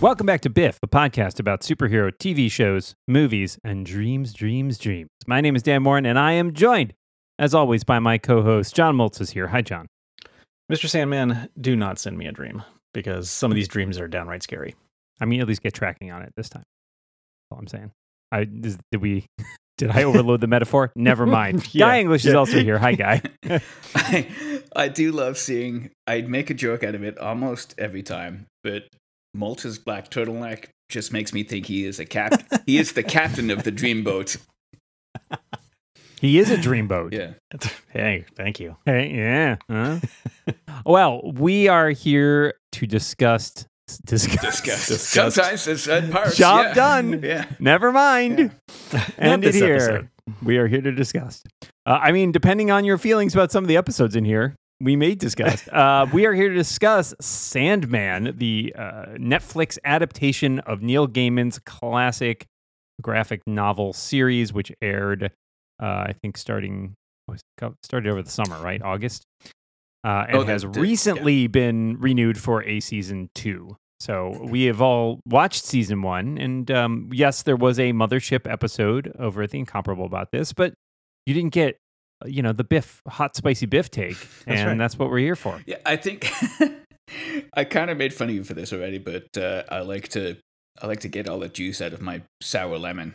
Welcome back to Biff, a podcast about superhero TV shows, movies, and dreams. My name is Dan Morin, and I am joined, as always, by my co-host, John Moltz is here. Hi, John. Mr. Sandman, do not send me a dream, because some of these dreams are downright scary. I mean, at least get tracking on it this time. That's all I'm saying. Did I overload the metaphor? Never mind. Yeah. Guy English is also here. Hi, Guy. I do love seeing, I'd make a joke out of it almost every time, but Moltz's black turtleneck just makes me think he is he is the captain of the dreamboat. He is a dreamboat. Yeah. Hey, thank you. Hey, yeah. Huh? Well, we are here to discuss. Sometimes it's parts. Job done. Yeah. Never mind. Not End it this here. episode. We are here to discuss. I mean, depending on your feelings about some of the episodes in here, we may discuss. We are here to discuss Sandman, the Netflix adaptation of Neil Gaiman's classic graphic novel series, which aired, I think, started over the summer, right? August. And has recently been renewed for a season 2. So we have all watched season 1, and yes, there was a Mothership episode over at The Incomparable about this, but you didn't get, the Biff, hot spicy Biff take, that's what we're here for. Yeah, I think I kind of made fun of you for this already, but I like to get all the juice out of my sour lemon.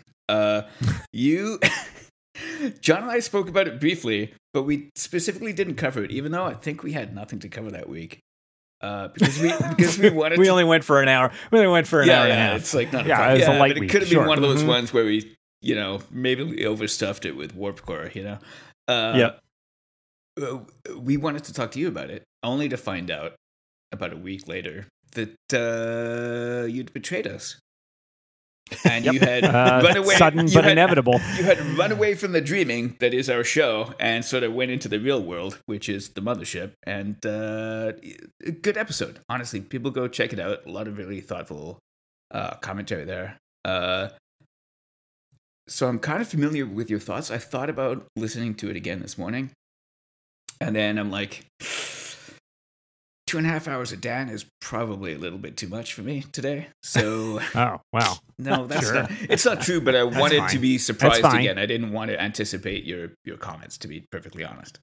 John and I spoke about it briefly, but we specifically didn't cover it, even though I think we had nothing to cover that week. Because we wanted. We only went for an hour. We only went for an hour and a half. It's like not a Yeah, problem. it was a light but it week, could have been sure. one of those ones where we, maybe we overstuffed it with Warp Core. Yep. We wanted to talk to you about it, only to find out about a week later that you'd betrayed us. And you had run away. Sudden but inevitable. You had run away from the dreaming that is our show and sort of went into the real world, which is the Mothership. And a good episode. Honestly, people go check it out. A lot of really thoughtful commentary there. So I'm kind of familiar with your thoughts. I thought about listening to it again this morning. And then I'm like, 2.5 hours of Dan is probably a little bit too much for me today. So, Oh, wow. no, that's Sure. not. It's not true. But I wanted fine. to be surprised That's fine. again. I didn't want to anticipate your comments. To be perfectly honest,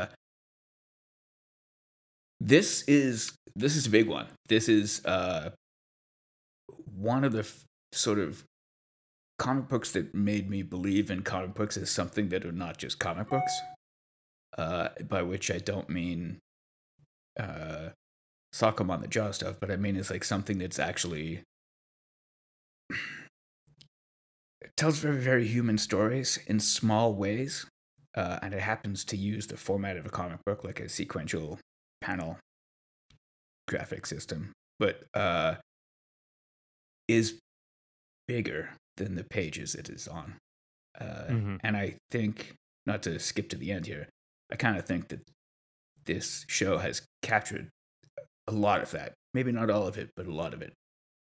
this is a big one. This is one of the sort of comic books that made me believe in comic books as something that are not just comic books. By which I don't mean sock 'em on the jaw stuff, but I mean it's like something that's actually it tells very, very human stories in small ways, and it happens to use the format of a comic book, like a sequential panel graphic system, but is bigger than the pages it is on. And I think, not to skip to the end here, I kind of think that this show has captured a lot of that. Maybe not all of it, but a lot of it.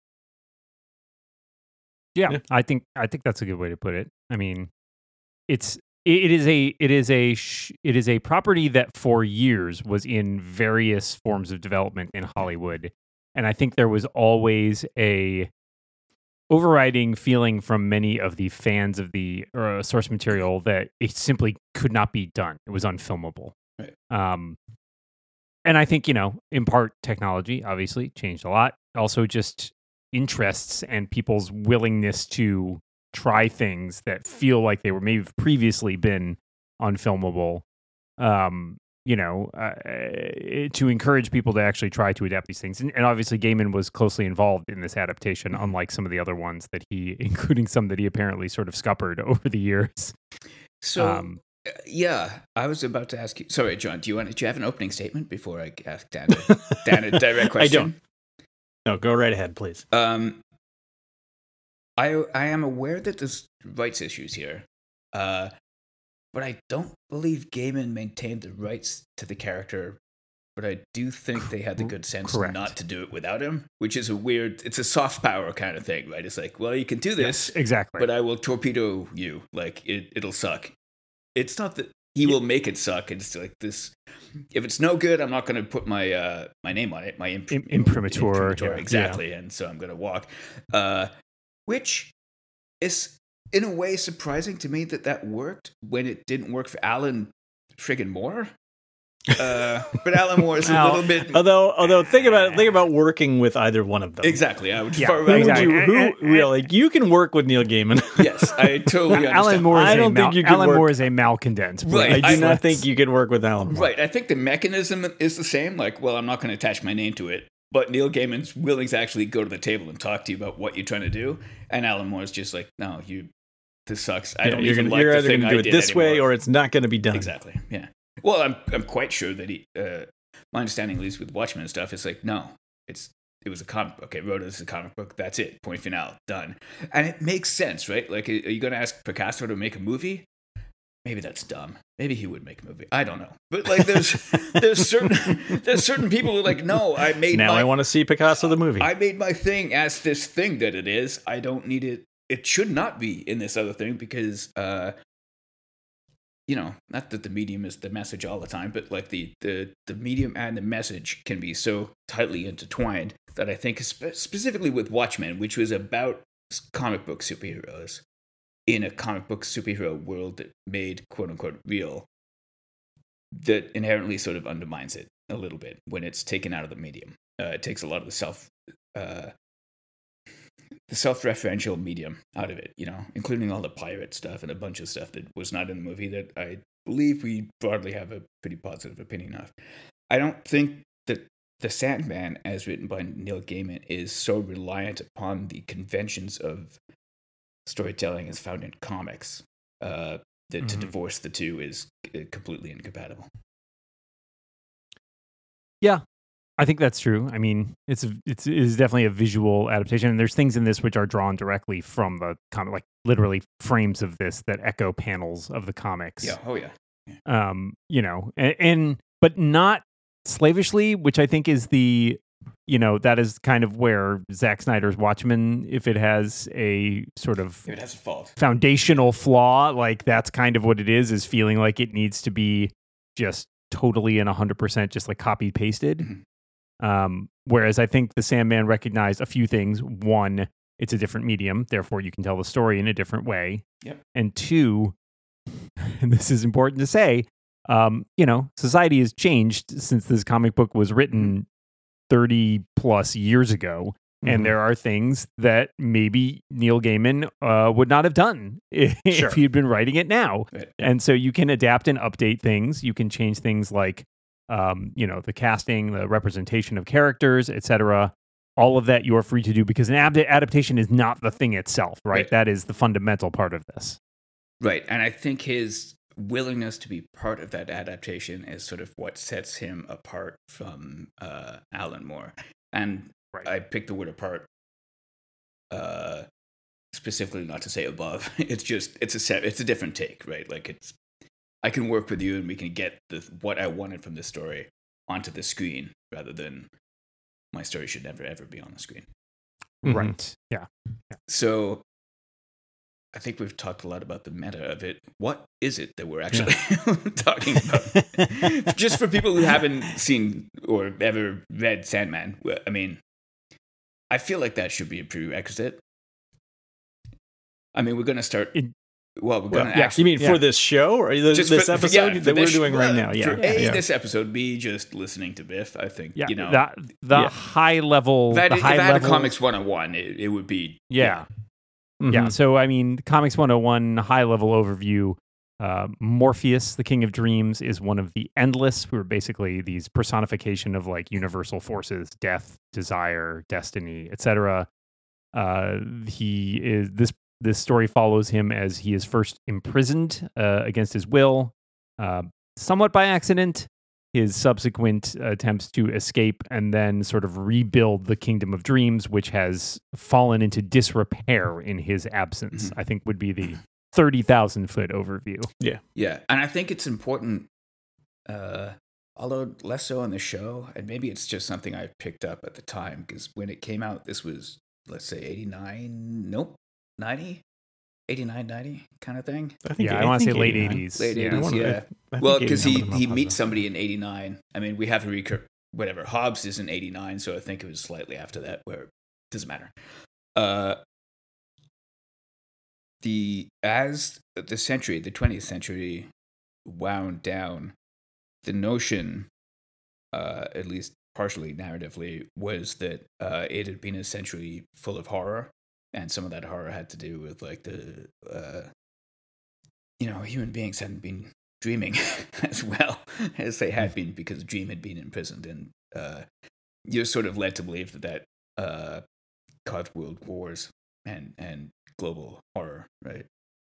Yeah, I think that's a good way to put it. I mean, it is a property that for years was in various forms of development in Hollywood, and I think there was always a overriding feeling from many of the fans of the source material that it simply could not be done. It was unfilmable. Right. And I think, in part, technology obviously changed a lot. Also, just interests and people's willingness to try things that feel like they were maybe previously been unfilmable. To encourage people to actually try to adapt these things. And obviously Gaiman was closely involved in this adaptation, unlike some of the other ones including some that he apparently sort of scuppered over the years. So, yeah, I was about to ask you. Sorry, John, do you have an opening statement before I ask Dan a direct question? I don't. No, go right ahead, please. I am aware that there's rights issues here. But I don't believe Gaiman maintained the rights to the character. But I do think they had the good sense not to do it without him, which is it's a soft power kind of thing, right? It's like, well, you can do this, yes, exactly, but I will torpedo you. Like it'll suck. It's not that he will make it suck. And it's like this. If it's no good, I'm not going to put my my name on it. My imprimatur. Yeah, exactly. Yeah. And so I'm going to walk, which is in a way surprising to me that worked when it didn't work for Alan friggin' Moore. But Alan Moore is a little bit. Although think about working with either one of them. Exactly, I would. You can work with Neil Gaiman. Yes, I totally understand. Alan Moore is a malcontent. Right, I do not think you could work with Alan Moore. Right, I think the mechanism is the same. Like, well, I'm not going to attach my name to it, but Neil Gaiman's willing to actually go to the table and talk to you about what you're trying to do, and Alan Moore's just like, no, this sucks. I don't even like the thing I did. You're either going to do it this way, or it's not going to be done. Exactly. Yeah. Well, I'm quite sure that my understanding, at least with Watchmen and stuff, is like, no, it was a comic book. Okay, wrote it as a comic book. That's it. Point final. Done. And it makes sense, right? Like, are you going to ask Picasso to make a movie? Maybe that's dumb. Maybe he would make a movie. I don't know. But like, there's certain people who are like, no, I want to see Picasso the movie. I made my thing as this thing that it is. I don't need it. It should not be in this other thing because. Not that the medium is the message all the time, but like the medium and the message can be so tightly intertwined that I think specifically with Watchmen, which was about comic book superheroes in a comic book superhero world that made quote unquote real, that inherently sort of undermines it a little bit when it's taken out of the medium. It takes a lot of the self-referential medium out of it, including all the pirate stuff and a bunch of stuff that was not in the movie that I believe we broadly have a pretty positive opinion of. I don't think that The Sandman, as written by Neil Gaiman, is so reliant upon the conventions of storytelling as found in comics that to divorce the two is completely incompatible. Yeah. I think that's true. I mean, it is definitely a visual adaptation, and there's things in this which are drawn directly from the comic, like literally frames of this that echo panels of the comics. Yeah. Oh yeah. But not slavishly, which I think is that is kind of where Zack Snyder's Watchmen, if it has a sort of it has a fault, foundational flaw, like that's kind of what it is feeling like it needs to be just totally and 100% just like copy pasted. Mm-hmm. Whereas I think the Sandman recognized a few things. One, it's a different medium, therefore you can tell the story in a different way. Yep. And two, and this is important to say, society has changed since this comic book was written 30 plus years ago. Mm-hmm. And there are things that maybe Neil Gaiman would not have done if he'd been writing it now. Right. And so you can adapt and update things. You can change things like the casting, the representation of characters, etc. All of that you're free to do because an adaptation is not the thing itself, right? That is the fundamental part of this. Right. And I think his willingness to be part of that adaptation is sort of what sets him apart from Alan Moore. And I picked the word apart specifically not to say above. It's a different take, right? Like I can work with you and we can get what I wanted from this story onto the screen rather than my story should never, ever be on the screen. Right. Mm-hmm. Yeah. So I think we've talked a lot about the meta of it. What is it that we're actually talking about? Just for people who haven't seen or ever read Sandman, I mean, I feel like that should be a prerequisite. I mean, we're going to start... We're going to actually... You mean for this show or this episode that we're doing right now? Yeah. This episode, B, just listening to Biff, I think, high level... If I had a Comics 101, it would be... Yeah. Yeah, so I mean, Comics 101 high-level overview, Morpheus, the King of Dreams, is one of the Endless, who are basically these personification of like universal forces, death, desire, destiny, etc. This story follows him as he is first imprisoned against his will, somewhat by accident, his subsequent attempts to escape and then sort of rebuild the Kingdom of Dreams, which has fallen into disrepair in his absence, I think would be the 30,000-foot overview. Yeah. Yeah. And I think it's important, although less so on the show, and maybe it's just something I picked up at the time, because when it came out, this was, let's say, 89? Nope. 90? 89, 90 kind of thing. I want to say late 89. 80s. Late Yeah. 80s, yeah. I Well, think because 89 he was meets up. somebody in 89. I mean, we have to whatever. Hobbs is in 89, so I think it was slightly after that, where it doesn't matter. As the 20th century wound down, the notion, at least partially narratively, was that it had been a century full of horror, and some of that horror had to do with like the human beings hadn't been dreaming as well as they had been because Dream had been imprisoned, and you're sort of led to believe that caused world wars and global horror, right?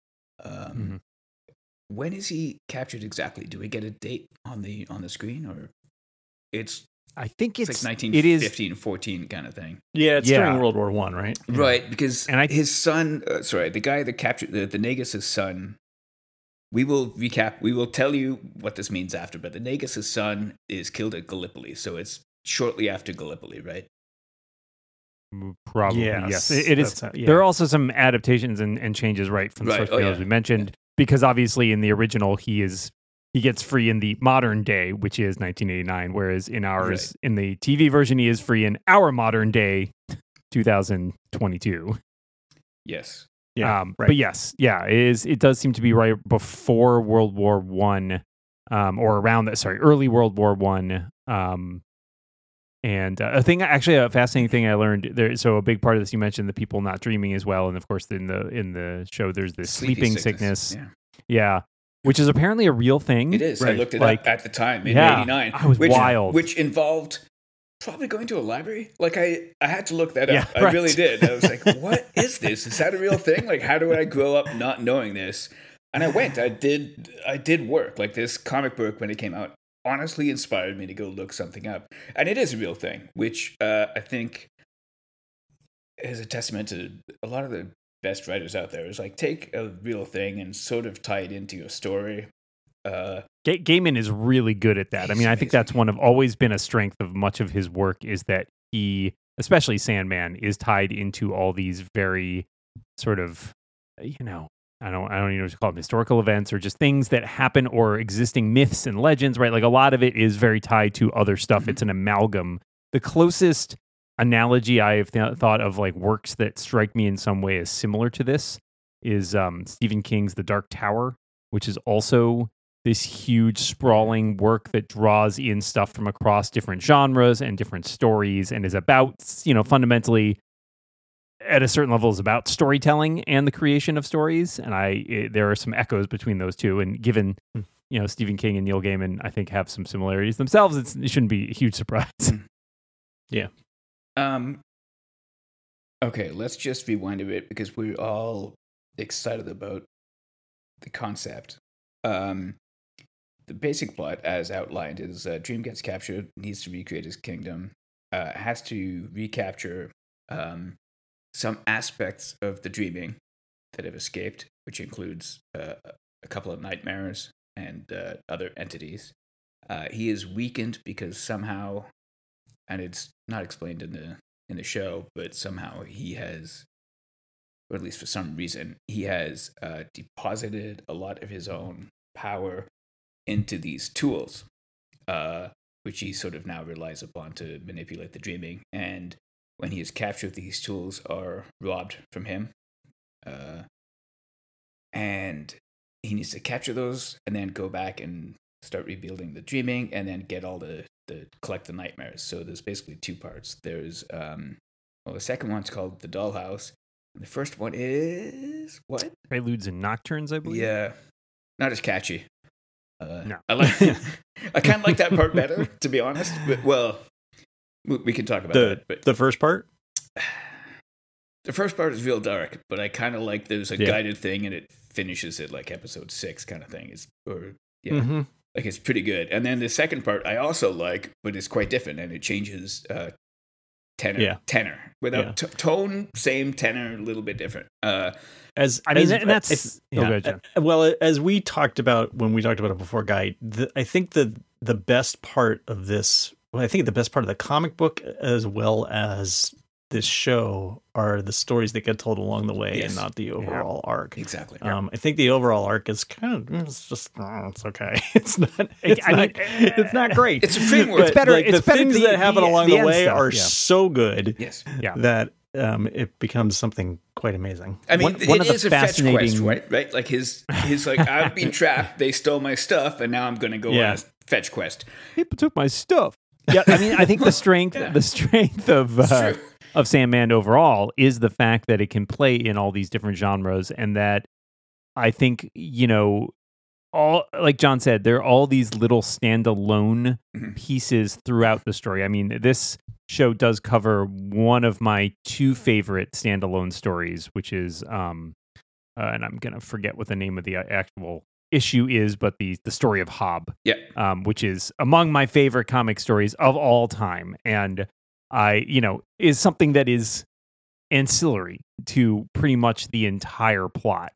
When is he captured exactly? Do we get a date on the screen, or I think it's like 1915, 14 kind of thing? Yeah, it's during World War I, right? Right, because his son, the guy that captured the Negus' son. We will recap. We will tell you what this means after, but the Negus' son is killed at Gallipoli, so it's shortly after Gallipoli, right? Probably, yes. It is. There are also some adaptations and changes, right, from the source material, as we mentioned, because obviously in the original he gets free in the modern day, which is 1989, whereas in ours, in the TV version, he is free in our modern day, 2022. Yes. Yeah, but yes, it does seem to be right before World War One, or around that. Sorry, early World War One. And a fascinating thing I learned there. So a big part of this, you mentioned the people not dreaming as well, and of course in the show there's this sleeping sickness. Yeah, which is apparently a real thing. It is. Right. I looked it up at the time in '89. I was wild. Which involved probably going to a library. Like I had to look that up. I really did. I was like, what is this? Is that a real thing? Like, how do I grow up not knowing this? And I went. I did work. Like, this comic book, when it came out, honestly inspired me to go look something up. And it is a real thing, which I think is a testament to a lot of the best writers out there. Is like, take a real thing and sort of tie it into your story. Gaiman is really good at that. I mean, I think that's always been a strength of much of his work, is that he, especially Sandman, is tied into all these very sort of, I don't even know what to call them, historical events or just things that happen or existing myths and legends, right? Like a lot of it is very tied to other stuff. It's an amalgam. The closest analogy I have thought of, like works that strike me in some way as similar to this, is Stephen King's The Dark Tower, which is also this huge sprawling work that draws in stuff from across different genres and different stories, and is about, fundamentally at a certain level is about storytelling and the creation of stories. And there are some echoes between those two. And given, Stephen King and Neil Gaiman, I think, have some similarities themselves, it shouldn't be a huge surprise. Yeah. Okay, let's just rewind a bit because we're all excited about the concept. The basic plot, as outlined, is Dream gets captured, needs to recreate his kingdom, has to recapture some aspects of the dreaming that have escaped, which includes a couple of nightmares and other entities. He is weakened because somehow, and it's not explained in the show, but somehow he has, or at least for some reason, he has deposited a lot of his own power into these tools, which he sort of now relies upon to manipulate the dreaming. And when he is captured, these tools are robbed from him. And he needs to capture those and then go back and start rebuilding the dreaming and then get all the collect the nightmares. So there's basically two parts. There's, the second one's called The Dollhouse. And the first one is, what? Preludes and Nocturnes, I believe. Yeah. Not as catchy. No. I kind of like that part better, to be honest. But, well, we can talk about that. But the first part? The first part is real dark, but I kind of like there's a guided thing and it finishes at like episode 6 kind of thing. Like it's pretty good. And then the second part I also like, but it's quite different and it changes tenor. Without tone, same tenor, a little bit different. As we talked about when we talked about it before, Guy, I think the best part of this, the best part of the comic book, as well as this show are the stories that get told along the way, Yes. and not the overall arc. Exactly. I think the overall arc is it's just it's okay. It's not great. It's a framework. But, It's better- like, it's the better things the- that happen the- along the the end way stuff, are yeah. so good Yes. Yeah. that it becomes something quite amazing. I mean, One it of the is a fetch quest, fascinating- right? Like his like, I've been trapped. They stole my stuff, and now I'm going to go Yeah. on a fetch quest. People took my stuff. Yeah, I mean, I think the strength of Sandman overall is the fact that it can play in all these different genres, and that I think, all, like John said, there are all these little standalone Mhm. pieces throughout the story. I mean, this show does cover one of my two favorite standalone stories, which is, and I'm gonna forget what the name of the actual issue is, but the story of Hob, which is among my favorite comic stories of all time, and is something that is ancillary to pretty much the entire plot.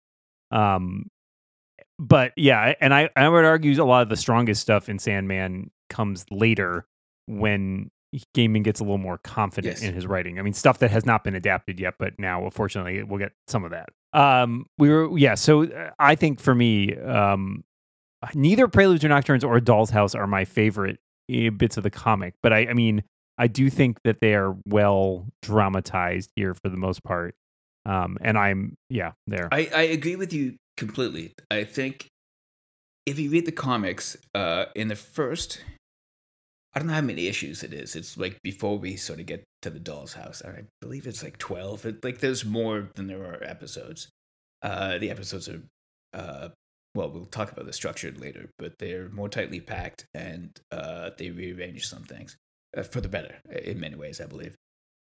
But yeah, and I would argue a lot of the strongest stuff in Sandman comes later when Gaiman gets a little more confident in his writing. I mean, stuff that has not been adapted yet, but now, unfortunately, we'll get some of that. So I think for me, neither Preludes or Nocturnes or Doll's House are my favorite bits of the comic, but I mean, I do think that they are well dramatized here for the most part. And I'm there. I agree with you completely. I think if you read the comics, in the first, I don't know how many issues it is. It's like before we sort of get to the Doll's House. I believe it's like 12. There's more than there are episodes. The episodes are, we'll talk about the structure later, but they're more tightly packed, and they rearrange some things for the better in many ways, I believe.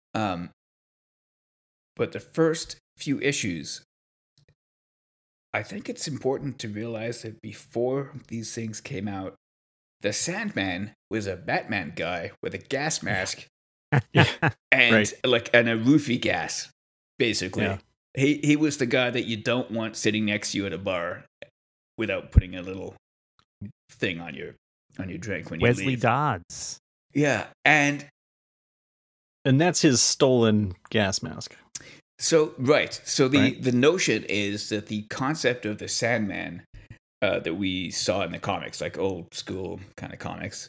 But the first few issues, I think it's important to realize that before these things came out, the Sandman was a Batman guy with a gas mask and and a roofie gas, basically. Yeah. He was the guy that you don't want sitting next to you at a bar without putting a little thing on your drink when you leave. Wesley Dodds. Yeah, and that's his stolen gas mask. So the notion is that the concept of the Sandman that we saw in the comics, like old school kind of comics,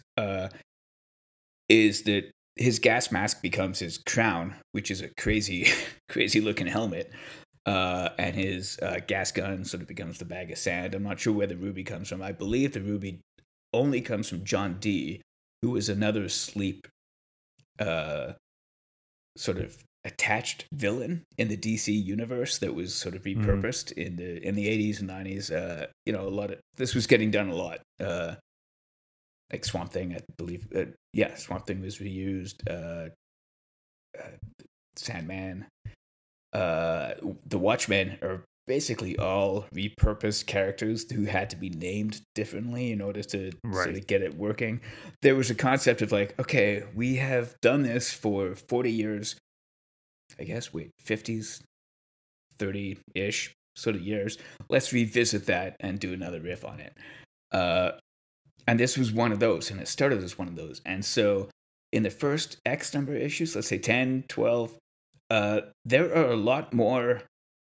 is that his gas mask becomes his crown, which is a crazy looking helmet, and his gas gun sort of becomes the bag of sand. I'm not sure where the ruby comes from. I believe the ruby only comes from John Dee, who was another Sleep sort of attached villain in the DC universe that was sort of repurposed in the 80s and 90s. A lot of this was getting done a lot. Like Swamp Thing, I believe. Swamp Thing was reused. Sandman, the Watchmen are basically all repurposed characters who had to be named differently in order to sort of get it working. There was a concept of like, okay, we have done this for 40 years. I guess, 50s, 30-ish sort of years. Let's revisit that and do another riff on it. And this was one of those, and it started as one of those. And so in the first X number of issues, let's say 10, 12, there are a lot more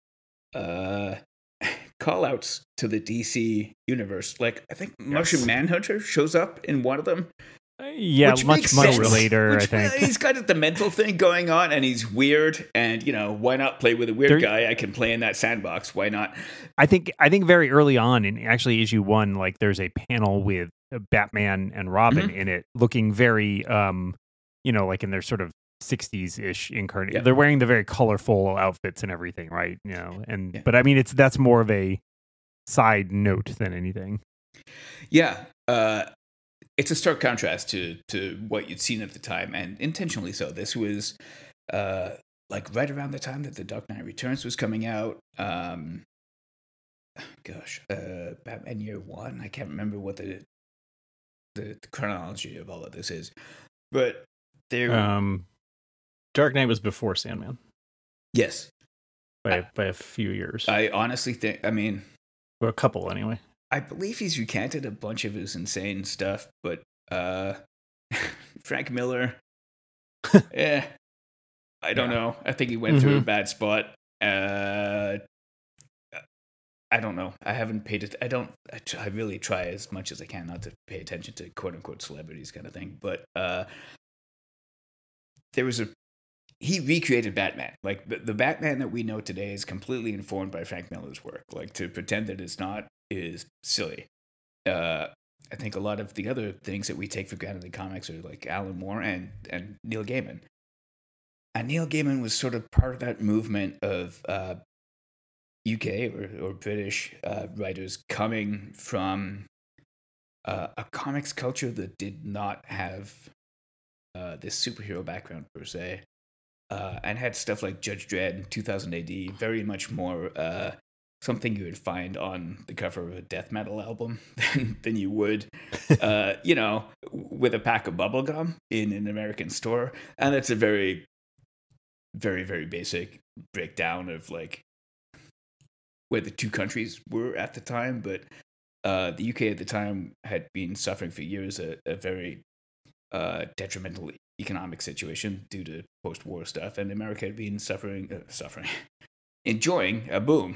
call-outs to the DC universe. Like, I think Martian Manhunter shows up in one of them. Much later, I think. He's got the mental thing going on, and he's weird, and, why not play with a weird guy? I can play in that sandbox. Why not? I think very early on, in actually issue 1, like, there's a panel with Batman and Robin in it, looking very, like in their sort of 60s-ish incarnate. Yeah. They're wearing the very colorful outfits and everything, right? But I mean, that's more of a side note than anything. Yeah. It's a stark contrast to what you'd seen at the time, and intentionally so. This was like right around the time that The Dark Knight Returns was coming out. Batman Year One. I can't remember what the chronology of all of this is, but there. Dark Knight was before Sandman. Yes, by a few years. I honestly think. I mean, or a couple anyway. I believe he's recanted a bunch of his insane stuff, but Frank Miller, I don't know. I think he went through a bad spot. I don't know. I haven't paid it. I really try as much as I can not to pay attention to quote unquote celebrities kind of thing. But he recreated Batman. Like the Batman that we know today is completely informed by Frank Miller's work. Like to pretend that it's not is silly. I think a lot of the other things that we take for granted in comics are like Alan Moore and Neil Gaiman. And Neil Gaiman was sort of part of that movement of UK or British writers coming from a comics culture that did not have this superhero background per se, and had stuff like Judge Dredd in 2000 AD, very much more something you would find on the cover of a death metal album than you would, with a pack of bubblegum in an American store. And it's a very, very, very basic breakdown of like where the two countries were at the time. But the UK at the time had been suffering for years a very detrimental economic situation due to post-war stuff, and America had been enjoying a boom.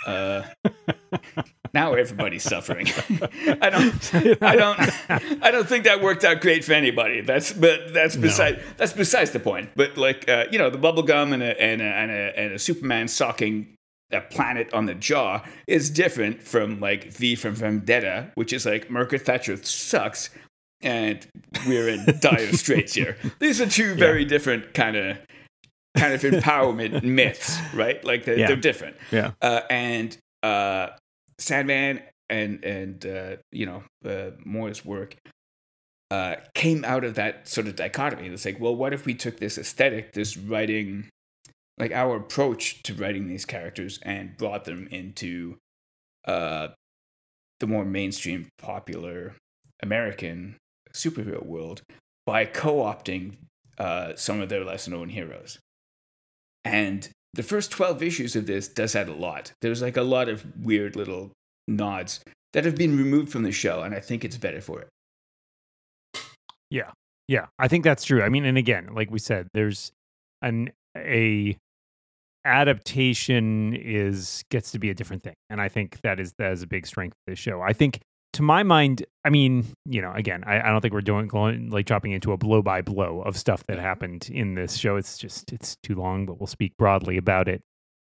Now everybody's suffering. I don't think that worked out great for anybody. That's besides the point. But like the bubblegum and a Superman socking a planet on the jaw is different from like V from Vendetta, which is like Margaret Thatcher sucks and we're in dire straits here. These are two very different kind of empowerment myths, right? Like they're different. Yeah. And Sandman and Moore's work came out of that sort of dichotomy. It's like, well, what if we took this aesthetic, this writing, like our approach to writing these characters, and brought them into the more mainstream, popular American superhero world by co-opting some of their lesser-known heroes. And the first 12 issues of this does that a lot. There's like a lot of weird little nods that have been removed from the show, and I think it's better for it. Yeah, I think that's true. I mean, and again, like we said, there's a adaptation gets to be a different thing, and I think that is a big strength of this show. I think, to my mind, I mean, again, I don't think we're dropping into a blow by blow of stuff that happened in this show. It's too long, but we'll speak broadly about it.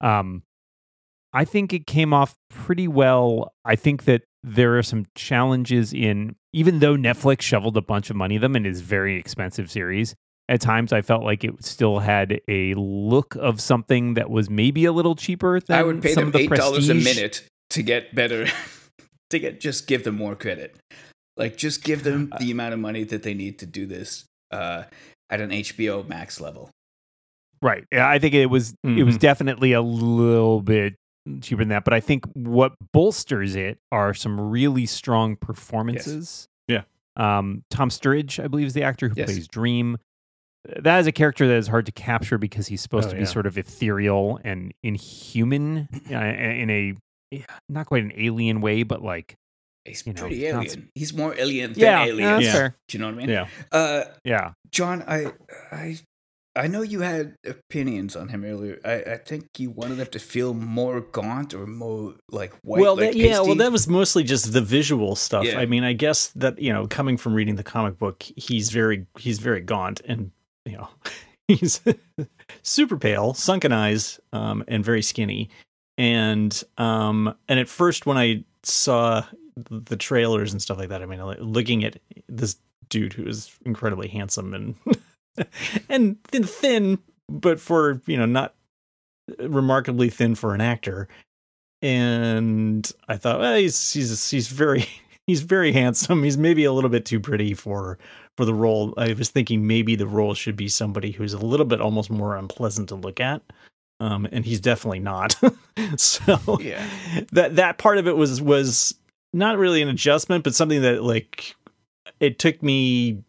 I think it came off pretty well. I think that there are some challenges even though Netflix shoveled a bunch of money at them and is a very expensive series, at times I felt like it still had a look of something that was maybe a little cheaper than I would pay some them of the $8 a minute to get better. Just give them more credit. Like, just give them the amount of money that they need to do this at an HBO Max level. Right. Yeah, I think it was definitely a little bit cheaper than that, but I think what bolsters it are some really strong performances. Yes. Yeah. Tom Sturridge, I believe, is the actor who plays Dream. That is a character that is hard to capture because he's supposed to be sort of ethereal and inhuman in a not quite an alien way, but like he's pretty alien. He's more alien than alien. That's fair. Do you know what I mean? Yeah. John, I know you had opinions on him earlier. I think you wanted them to feel more gaunt or more like white. Well, pasty. that was mostly just the visual stuff. Yeah. I mean, I guess that coming from reading the comic book, he's very gaunt, and he's super pale, sunken eyes, and very skinny. And at first when I saw the trailers and stuff like that, I mean, looking at this dude who is incredibly handsome and and thin, but for not remarkably thin for an actor. And I thought, well, he's very handsome. He's maybe a little bit too pretty for the role. I was thinking maybe the role should be somebody who's a little bit almost more unpleasant to look at. And he's definitely not. So that part of it was not really an adjustment, but something that like it took me.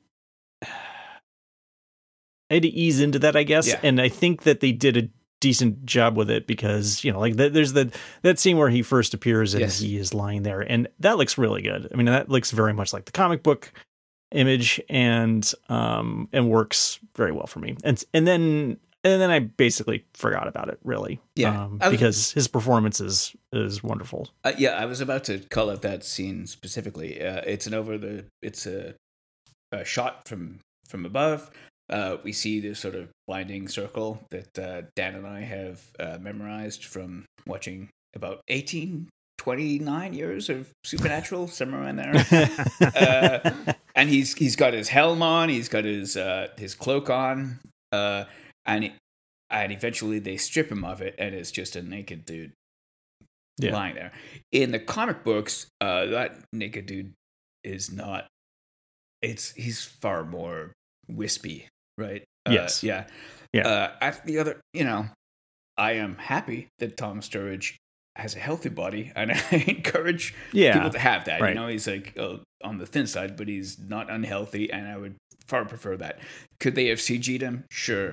I had to ease into that, I guess. Yeah. And I think that they did a decent job with it because, there's that scene where he first appears and he is lying there, and that looks really good. I mean, that looks very much like the comic book image and works very well for me. And then And then I basically forgot about it, really. Yeah. Because his performance is wonderful. Yeah, I was about to call out that scene specifically. It's a shot from above. We see this sort of blinding circle that Dan and I have memorized from watching about 29 years of Supernatural, somewhere around there. And he's got his helm on, he's got his cloak on, and eventually they strip him of it, and it's just a naked dude lying there. In the comic books, that naked dude is not. He's far more wispy, right? Yes. Yeah. The other, I am happy that Tom Sturridge has a healthy body, and I encourage people to have that. Right. He's like on the thin side, but he's not unhealthy, and I would far prefer that. Could they have CG'd him? Sure.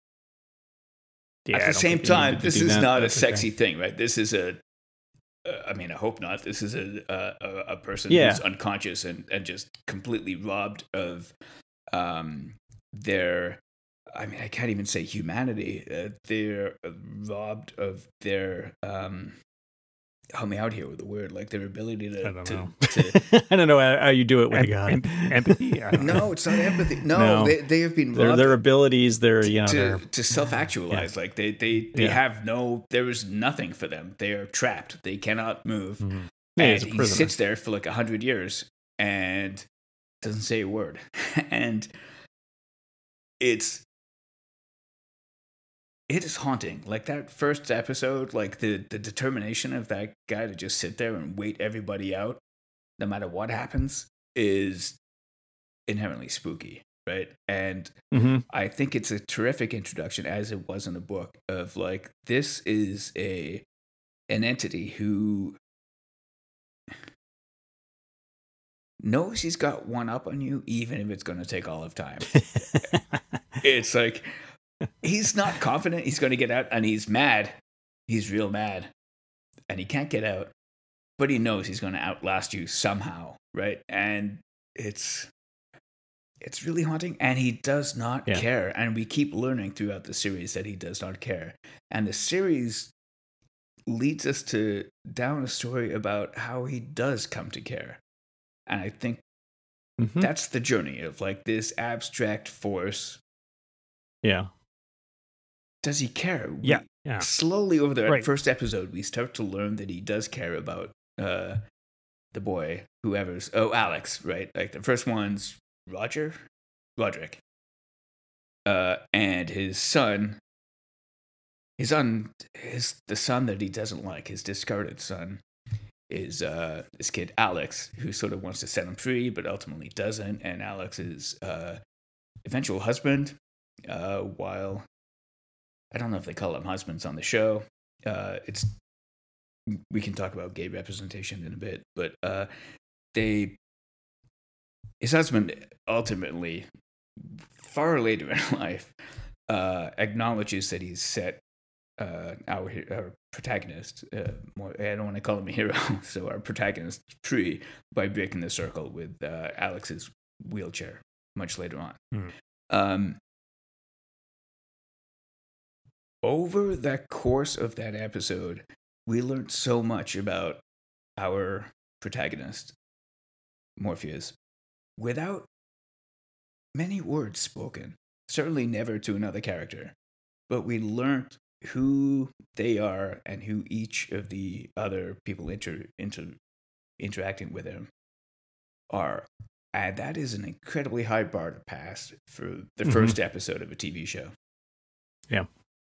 Yeah, at the same time, this is not a sexy thing, right? This is I hope not. This is a person who's unconscious and just completely robbed of their. I can't even say humanity. They're robbed of their. Help me out here with the word, like their ability to. I don't know. I don't know how you do it with a god. Empathy? No, it's not empathy. No. They have been robbed. Their abilities. To self-actualize. Like they have no. There is nothing for them. They are trapped. They cannot move. Mm-hmm. And he sits there for like 100 years and doesn't say a word. And it is haunting. Like that first episode, like the determination of that guy to just sit there and wait everybody out, no matter what happens, is inherently spooky, right? And I think it's a terrific introduction, as it was in the book, of like, this is an entity who knows he's got one up on you, even if it's going to take all of time. It's like, he's not confident he's going to get out, and he's mad. He's real mad, and he can't get out, but he knows he's going to outlast you somehow, right? And it's really haunting, and he does not care. And we keep learning throughout the series that he does not care. And the series leads us down a story about how he does come to care. And I think that's the journey of like this abstract force. Yeah. Does he care? Yeah. Slowly over the first episode, we start to learn that he does care about the boy, whoever's. Oh, Alex, right? Like the first one's Roderick. And his son, the son that he doesn't like, his discarded son, is this kid Alex, who sort of wants to set him free, but ultimately doesn't. And Alex's eventual husband, while I don't know if they call them husbands on the show, we can talk about gay representation in a bit, but his husband ultimately, far later in life, acknowledges that he's set our protagonist, more, I don't want to call him a hero, so our protagonist free by breaking the circle with Alex's wheelchair much later on. Over the course of that episode, we learned so much about our protagonist, Morpheus, without many words spoken. Certainly never to another character. But we learned who they are and who each of the other people interacting with him are. And that is an incredibly high bar to pass for the first episode of a TV show. Yeah.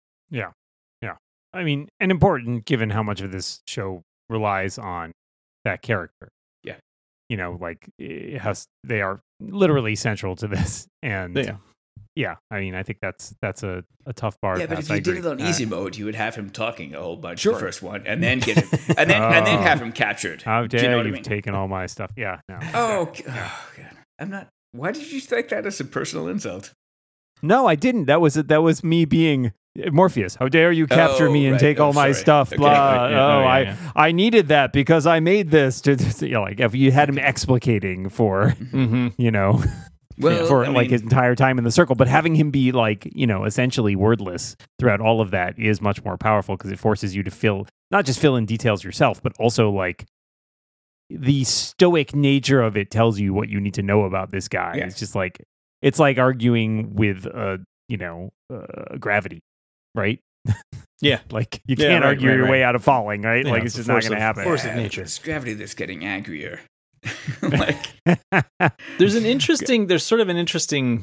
I mean, and important given how much of this show relies on that character. Yeah. Like they are literally central to this. And yeah, I mean, I think that's a tough bar. Yeah, but if you did it on easy mode, you would have him talking a whole bunch the first one, and then get him, and then have him captured. How dare you've taken all my stuff? Yeah, no. Oh God, I'm not. Why did you take that as a personal insult? No, I didn't. That was me being Morpheus. How dare you capture me and take all my stuff? Okay. Blah. I needed that because I made this. Like if you had him explicating for, Well, for I like mean- his entire time in the circle. But having him be like, essentially wordless throughout all of that is much more powerful because it forces you to not just fill in details yourself, but also like the stoic nature of it tells you what you need to know about this guy. Yeah. It's just like, it's like arguing with, gravity, right? Yeah. Like you Yeah, can't right, argue right, your right. way out of falling, right? Yeah, like it's it's just the not force going to of- happen. force of nature. It's gravity that's getting angrier. Like, There's sort of an interesting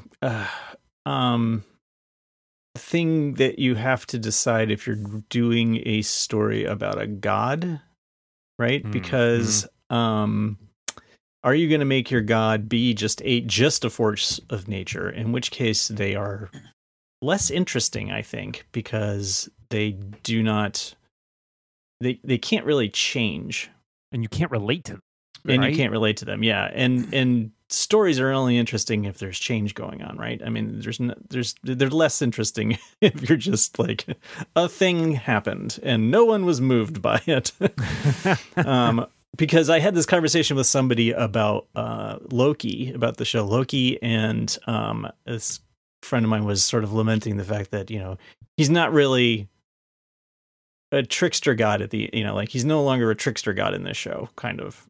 thing that you have to decide if you're doing a story about a god, right? Because are you going to make your god be just a force of nature, in which case they are less interesting, I think, because they do not they can't really change, And you can't relate to them. and Right? you can't relate to them. Yeah, and stories are only interesting if there's change going on, right? I mean, they're less interesting if you're just like a thing happened and no one was moved by it. Because I had this conversation with somebody about Loki, about the show Loki, and this friend of mine was sort of lamenting the fact that he's not really a trickster god at the like he's no longer a trickster god in this show, kind of.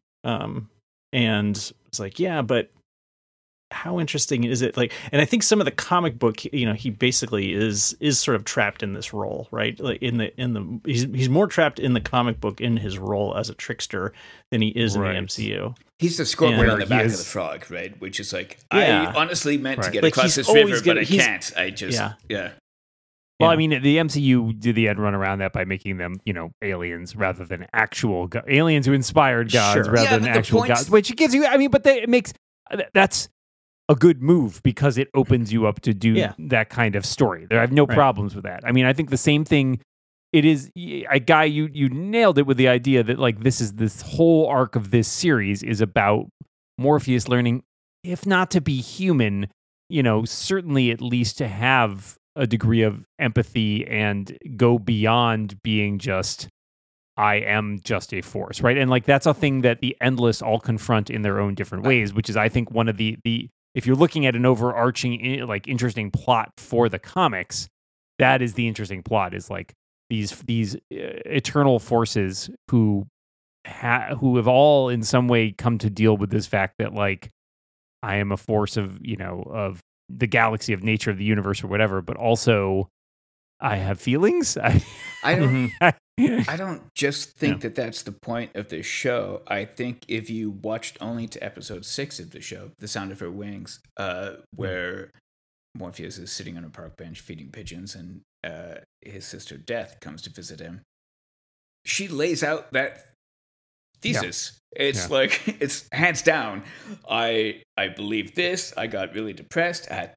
And it's like, yeah, but how interesting is it? Like, and I think some of the comic book, he basically is sort of trapped in this role, right? Like he's more trapped in the comic book in his role as a trickster than he is Right. in the MCU. he's the scorpion on the He back of is- the frog, right? Which is like, Yeah. I honestly meant to Right. get Like, across he's this always river, but gonna- I he's- can't. I just, yeah. Well, Yeah. I mean, the MCU did the end run around that by making them, aliens rather than actual aliens who inspired gods Sure. rather Yeah, than but the actual point's- gods, which gives you, it makes, that's a good move because it opens you up to do that kind of story. I have no Right. problems with that. I mean, I think the same thing, it is, a guy, you nailed it with the idea that like this whole arc of this series is about Morpheus learning, if not to be human, certainly at least to have a degree of empathy and go beyond being just, I am just a force, right? And like that's a thing that the Endless all confront in their own different ways, which is I think one of the if you're looking at an overarching like interesting plot for the comics, that is the interesting plot, is like these eternal forces who have all in some way come to deal with this fact that like I am a force of of the galaxy, of nature, of the universe, or whatever, but also I have feelings. I don't. I I don't just think that that's the point of this show. I think if you watched only to episode 6 of the show, The Sound of Her Wings, where Morpheus is sitting on a park bench feeding pigeons and his sister Death comes to visit him, she lays out that thesis. It's like, it's hands down, I believe this. I got really depressed at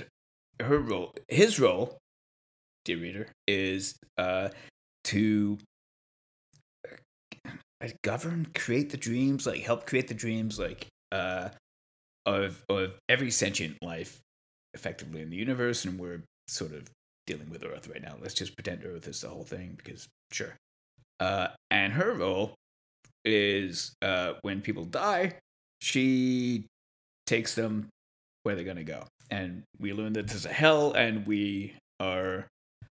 his role, dear reader, is to govern, create the dreams, like help create the dreams, like of every sentient life, effectively in the universe, and we're sort of dealing with Earth right now. Let's just pretend Earth is the whole thing, because sure. And her role is when people die, she takes them where they're gonna go, and we learn that there's a hell, and we are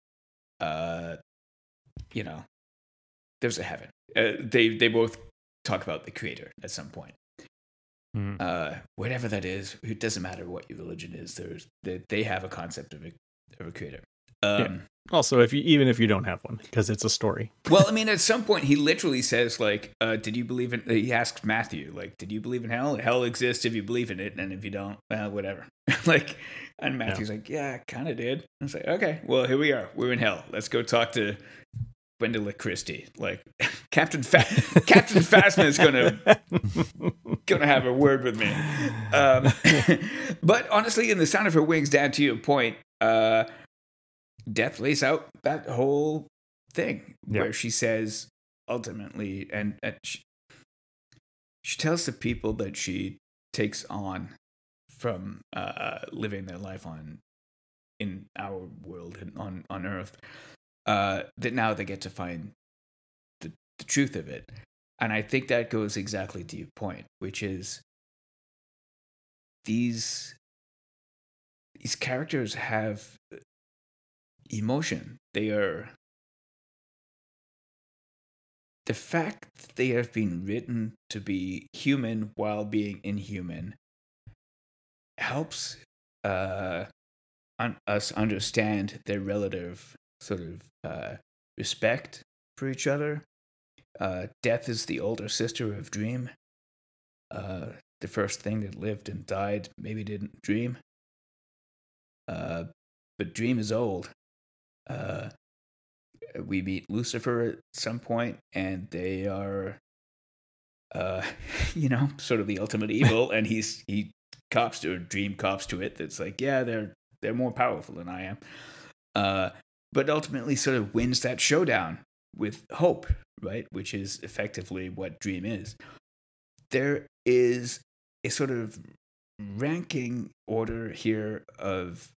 there's a heaven. They both talk about the creator at some point. Whatever that is, it doesn't matter what your religion is. They have a concept of a creator. Also, even if you don't have one, because it's a story. Well, I mean, at some point he literally says, like, did you believe in, he asks Matthew, like, did you believe in hell? Hell exists if you believe in it, and if you don't, well, whatever. Like, and Matthew's like, yeah, I kind of did. I was like, okay, well, here we are. We're in hell. Let's go talk to Gwendola Christie. Like, Captain Phasma is gonna have a word with me. But honestly, in The Sound of Her Wings, down to your point, Death lays out that whole thing where she says, ultimately, and she tells the people that she takes on from living their life in our world and on Earth, that now they get to find the truth of it. And I think that goes exactly to your point, which is these these characters have emotion. They are the fact that they have been written to be human while being inhuman helps us understand their relative sort of respect for each other. Death is the older sister of Dream. The first thing that lived and died maybe didn't dream. But Dream is old. We meet Lucifer at some point, and they are, sort of the ultimate evil. And he cops to, or Dream cops to it. That's like, yeah, they're more powerful than I am. But ultimately, sort of wins that showdown with hope, right? Which is effectively what Dream is. There is a sort of ranking order here of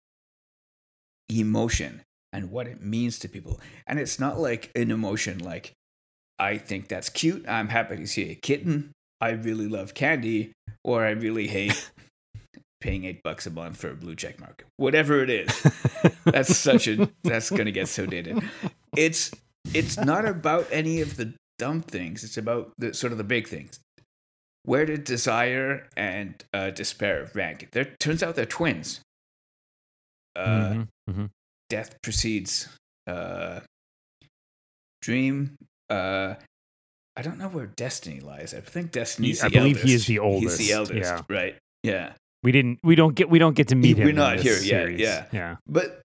emotion and what it means to people. And it's not like an emotion like, I think that's cute, I'm happy to see a kitten, I really love candy, or I really hate paying $8 a month for a blue check mark. Whatever it is. That's going to get so dated. It's not about any of the dumb things. It's about the sort of the big things. Where did desire and despair rank? Turns out they're twins. Death precedes Dream. I don't know where Destiny lies. I think Destiny's the eldest. I believe he is the oldest. He's the eldest, yeah. Right? Yeah. We don't get to meet him. We're not here yet. Yeah. But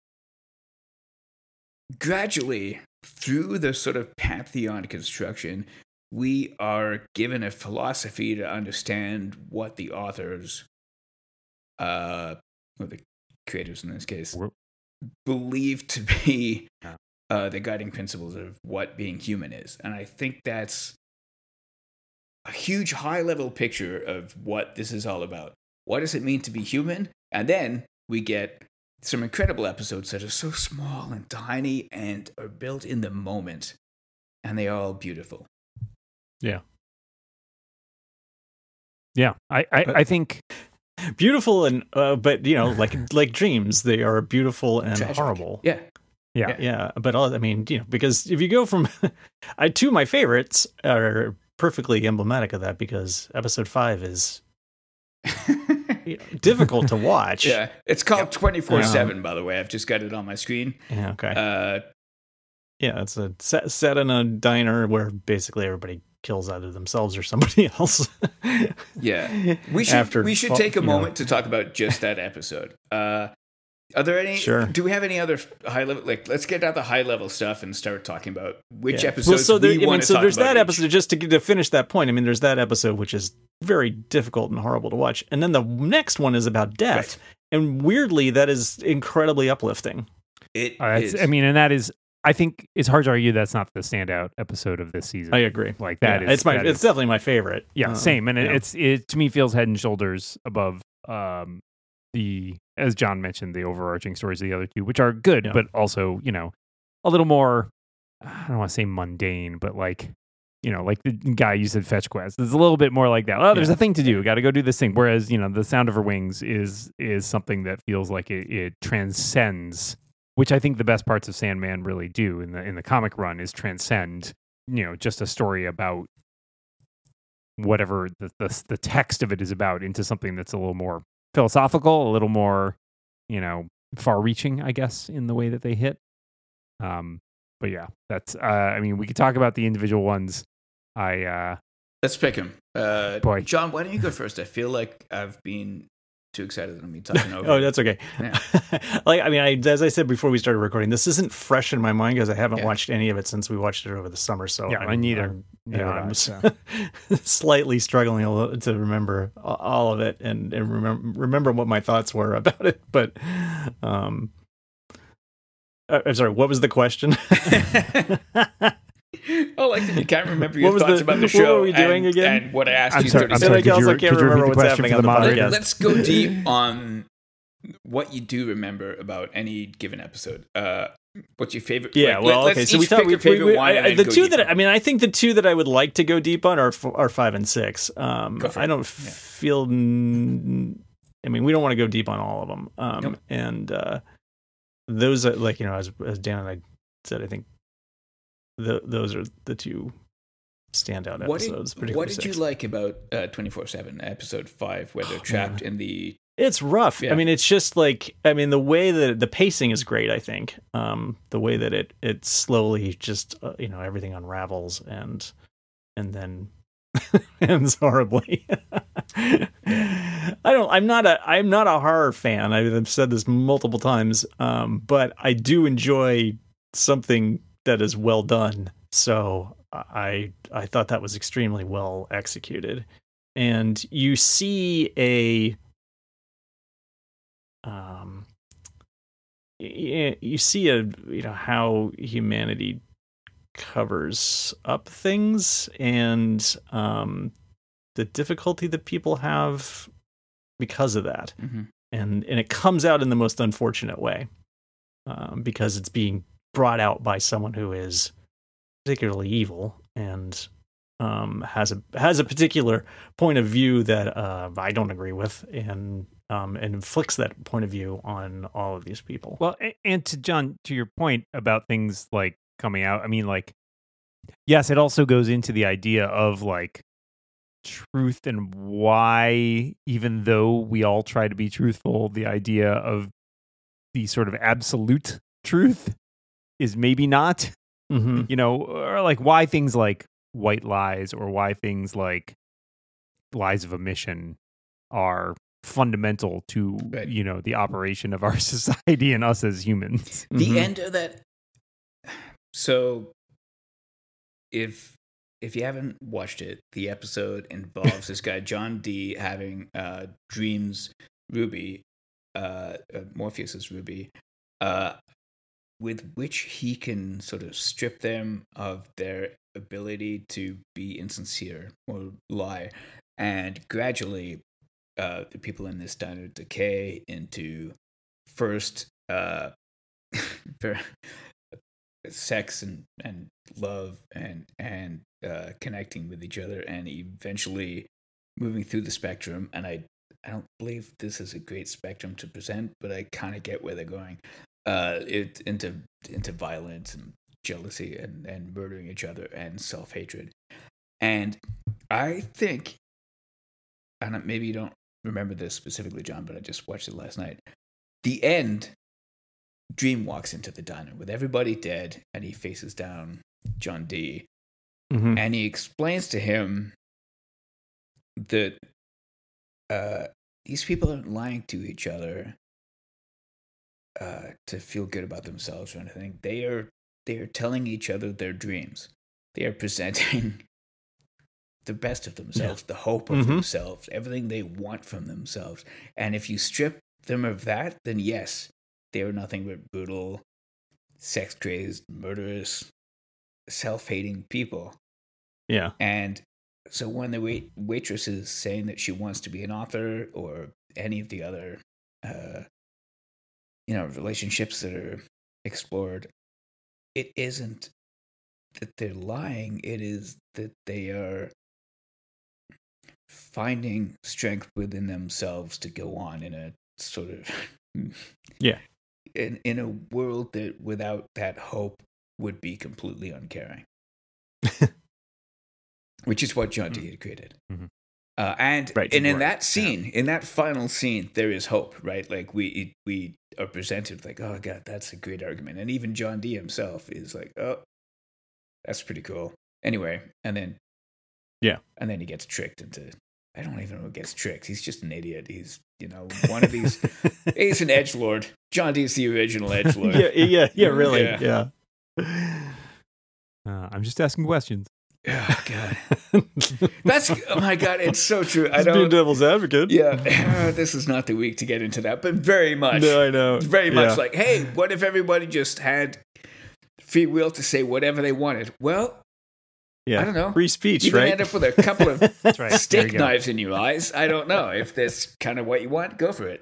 gradually, through the sort of pantheon construction, we are given a philosophy to understand what the authors, or the creators in this case, believe to be the guiding principles of what being human is. And I think that's a huge high-level picture of what this is all about. What does it mean to be human? And then we get some incredible episodes that are so small and tiny and are built in the moment. And they are all beautiful. Yeah. Yeah. I think beautiful and but like dreams, they are beautiful and tragic. Horrible. Yeah. But I mean, because if you go from two of my favorites are perfectly emblematic of that, because episode 5 is difficult to watch. Yeah, it's called 24/7. By the way, I've just got it on my screen. Yeah. Okay. It's a set in a diner where basically everybody kills either themselves or somebody else. Yeah, we should take a moment to talk about just that episode. Are there any? Sure. Do we have any other high level? Like, let's get out the high level stuff and start talking about which episodes we want to talk about. So there's that each. episode. Just to finish that point. I mean, there's that episode which is very difficult and horrible to watch, and then the next one is about death, and weirdly, that is incredibly uplifting. It is. I mean, and that is. I think it's hard to argue that's not the standout episode of this season. I agree. Like that is. It's definitely my favorite. Yeah, same. And it to me feels head and shoulders above as John mentioned, the overarching stories of the other two, which are good, but also, a little more, I don't want to say mundane, but like the guy you said, Fetch Quest. It's a little bit more like that. Oh, there's a thing to do. Got to go do this thing. Whereas, The Sound of Her Wings is something that feels like it transcends, which I think the best parts of Sandman really do in the comic run is transcend, just a story about whatever the text of it is about into something that's a little more philosophical, a little more, far-reaching, I guess, in the way that they hit. But yeah, that's. We could talk about the individual ones. Let's pick them. Boy, John, why don't you go first? I feel like I've been too excited on me talking over. Oh, that's okay. Yeah. As I said before we started recording, this isn't fresh in my mind because I haven't watched any of it since we watched it over the summer. So yeah, neither. I'm slightly struggling to remember all of it and remember what my thoughts were about it. But I'm sorry, what was the question? Oh, like you can't remember your thoughts about the show. What were we doing again? And what I asked you. I'm sorry, I also can't remember what's happening on the podcast. Let's go deep on what you do remember about any given episode. What's your favorite? Yeah, let's so we pick your favorite one. The two that I think the two that I would like to go deep on are 5 and 6. I don't feel I mean, we don't want to go deep on all of them. Nope. And those are like, as Dan and I said, I think those are the two standout episodes. What did you like about 24/7 episode 5, where they're trapped in the? It's rough. Yeah. I mean, it's just like, the way that the pacing is great. I think the way that it slowly just everything unravels and then ends horribly. I'm not a horror fan. I've said this multiple times, but I do enjoy something that is well done. So I thought that was extremely well executed, and you see how humanity covers up things and the difficulty that people have because of that. Mm-hmm. And it comes out in the most unfortunate way because it's being brought out by someone who is particularly evil and has a particular point of view that I don't agree with, and inflicts that point of view on all of these people. Well, and to your point about things like coming out, I mean, like, yes, it also goes into the idea of like truth and why, even though we all try to be truthful, the idea of the sort of absolute truth is maybe not, or like why things like white lies or why things like lies of omission are fundamental to the operation of our society and us as humans. The end of that. So if you haven't watched it, the episode involves this guy John Dee having dreams Ruby, Morpheus's Ruby, with which he can sort of strip them of their ability to be insincere or lie, and gradually the people in this diner decay into first sex and love and connecting with each other, and eventually moving through the spectrum. And I don't believe this is a great spectrum to present, but I kind of get where they're going. It into violence and jealousy and murdering each other and self-hatred. And I think, and maybe you don't remember this specifically, John, but I just watched it last night. The end, Dream walks into the diner with everybody dead, and he faces down John Dee, and he explains to him that these people aren't lying to each other to feel good about themselves or anything. They are telling each other their dreams. They are presenting the best of themselves, the hope of themselves, everything they want from themselves. And if you strip them of that, then yes, they are nothing but brutal, sex-crazed, murderous, self-hating people. Yeah. And so when the waitress is saying that she wants to be an author or any of the other relationships that are explored, it isn't that they're lying, it is that they are finding strength within themselves to go on in a sort of in a world that without that hope would be completely uncaring. Which is what John Dee had created. And in that scene, in that final scene, there is hope, right? Like we are presented like, oh God, that's a great argument. And even John Dee himself is like, oh, that's pretty cool. Anyway, and then he gets tricked into, I don't even know who gets tricked. He's just an idiot. He's, one of these, he's an edgelord. John Dee's the original edgelord. Really. Yeah. I'm just asking questions. Oh God, oh my God, it's so true. I don't. Be devil's advocate. Yeah, this is not the week to get into that, but very much. No, I know. Very much like, hey, what if everybody just had free will to say whatever they wanted? Well, I don't know. Free speech, you right? You can end up with a couple of stick knives in your eyes. I don't know if that's kind of what you want. Go for it.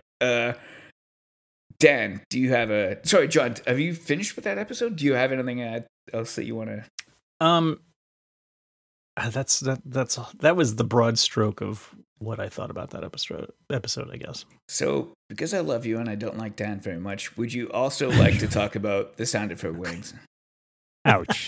Dan, do you have Sorry, John, have you finished with that episode? Do you have anything else that you want to? That was the broad stroke of what I thought about that episode, I guess. So, because I love you and I don't like Dan very much, would you also like to talk about The Sound of Her Wings? Ouch.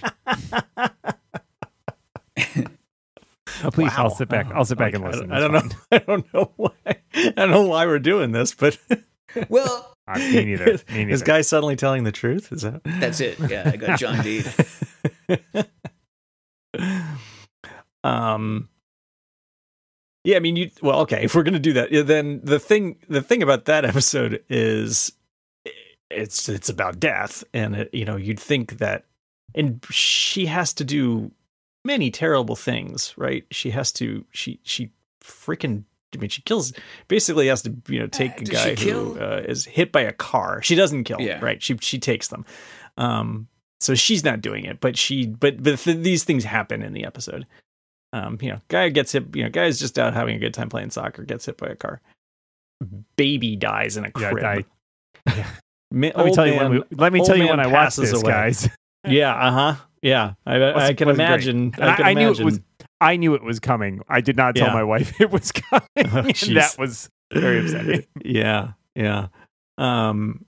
Oh, please, Wow. I'll sit back. I'll sit back and listen. I don't know. I don't know why. I don't know why we're doing this, but Well, Me neither. Me neither. This guy suddenly telling the truth? Is that? that's it. Yeah, I got John Deed. Yeah, I mean, okay, if we're gonna do that, then the thing about that episode is it's about death, and you'd think that, and she has to do many terrible things, right? She freaking. I mean, she kills. Basically, has to take a guy who is hit by a car. She doesn't kill, right? She takes them. So she's not doing it, but these things happen in the episode. Guy gets hit. Guy's just out having a good time playing soccer. Gets hit by a car. Baby dies in a crib. Yeah. Let me tell you when I watched this, guys. Yeah. Yeah. I can imagine. I knew it was coming. I did not tell my wife it was coming. And that was very upsetting. Yeah. And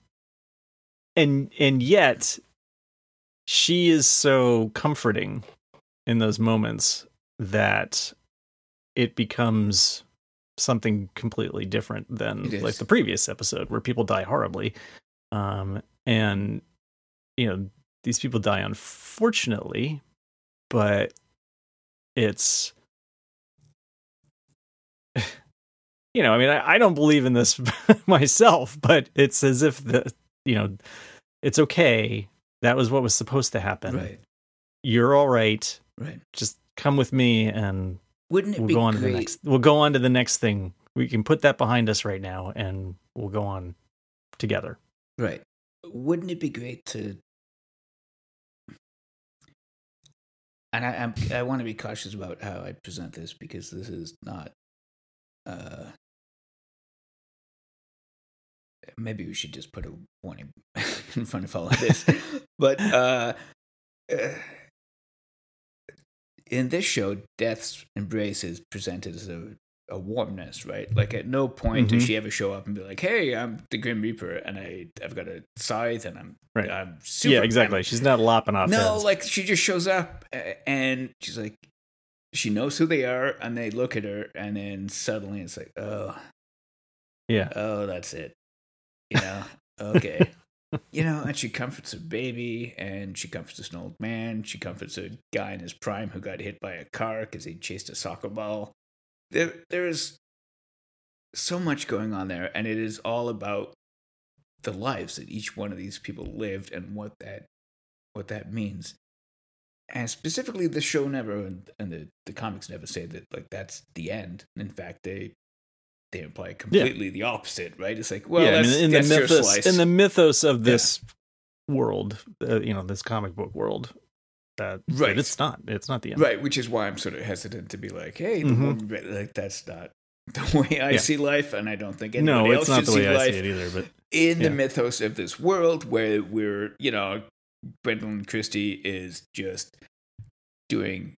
yet she is so comforting in those moments that it becomes something completely different than like the previous episode where people die horribly. And these people die unfortunately, but it's I mean, I don't believe in this myself, but it's as if it's okay. That was what was supposed to happen. Right. You're all right. Right. Just come with me, and we'll go on to the next. We'll go on to the next thing. We can put that behind us right now, and we'll go on together. Right. Wouldn't it be great to? And I want to be cautious about how I present this, because this is not. Maybe we should just put a warning in front of all of this. But in this show, Death's embrace is presented as a warmness, right? Like at no point does she ever show up and be like, "Hey, I'm the Grim Reaper, and I've got a scythe, and I'm super." Yeah, exactly. She's not lopping off. No, heads. like she just shows up and she's like, she knows who they are, and they look at her, and then suddenly it's like, oh, yeah, oh, that's it. Okay. And she comforts a baby, and she comforts an old man. She comforts a guy in his prime who got hit by a car because he chased a soccer ball. There's so much going on there, and it is all about the lives that each one of these people lived and what that means. And specifically, the show never, and the comics never say that like that's the end. In fact, they imply completely the opposite, right? It's like, well, that's in your the mythos, slice. in the mythos of this world, this comic book world, that it's not the end, right? Which is why I'm sort of hesitant to be like, hey, like that's not the way I see life, and I don't think anybody else should see life. No, it's not the way I see it either. But in the mythos of this world, where we're, Gwendolyn Christie is just doing,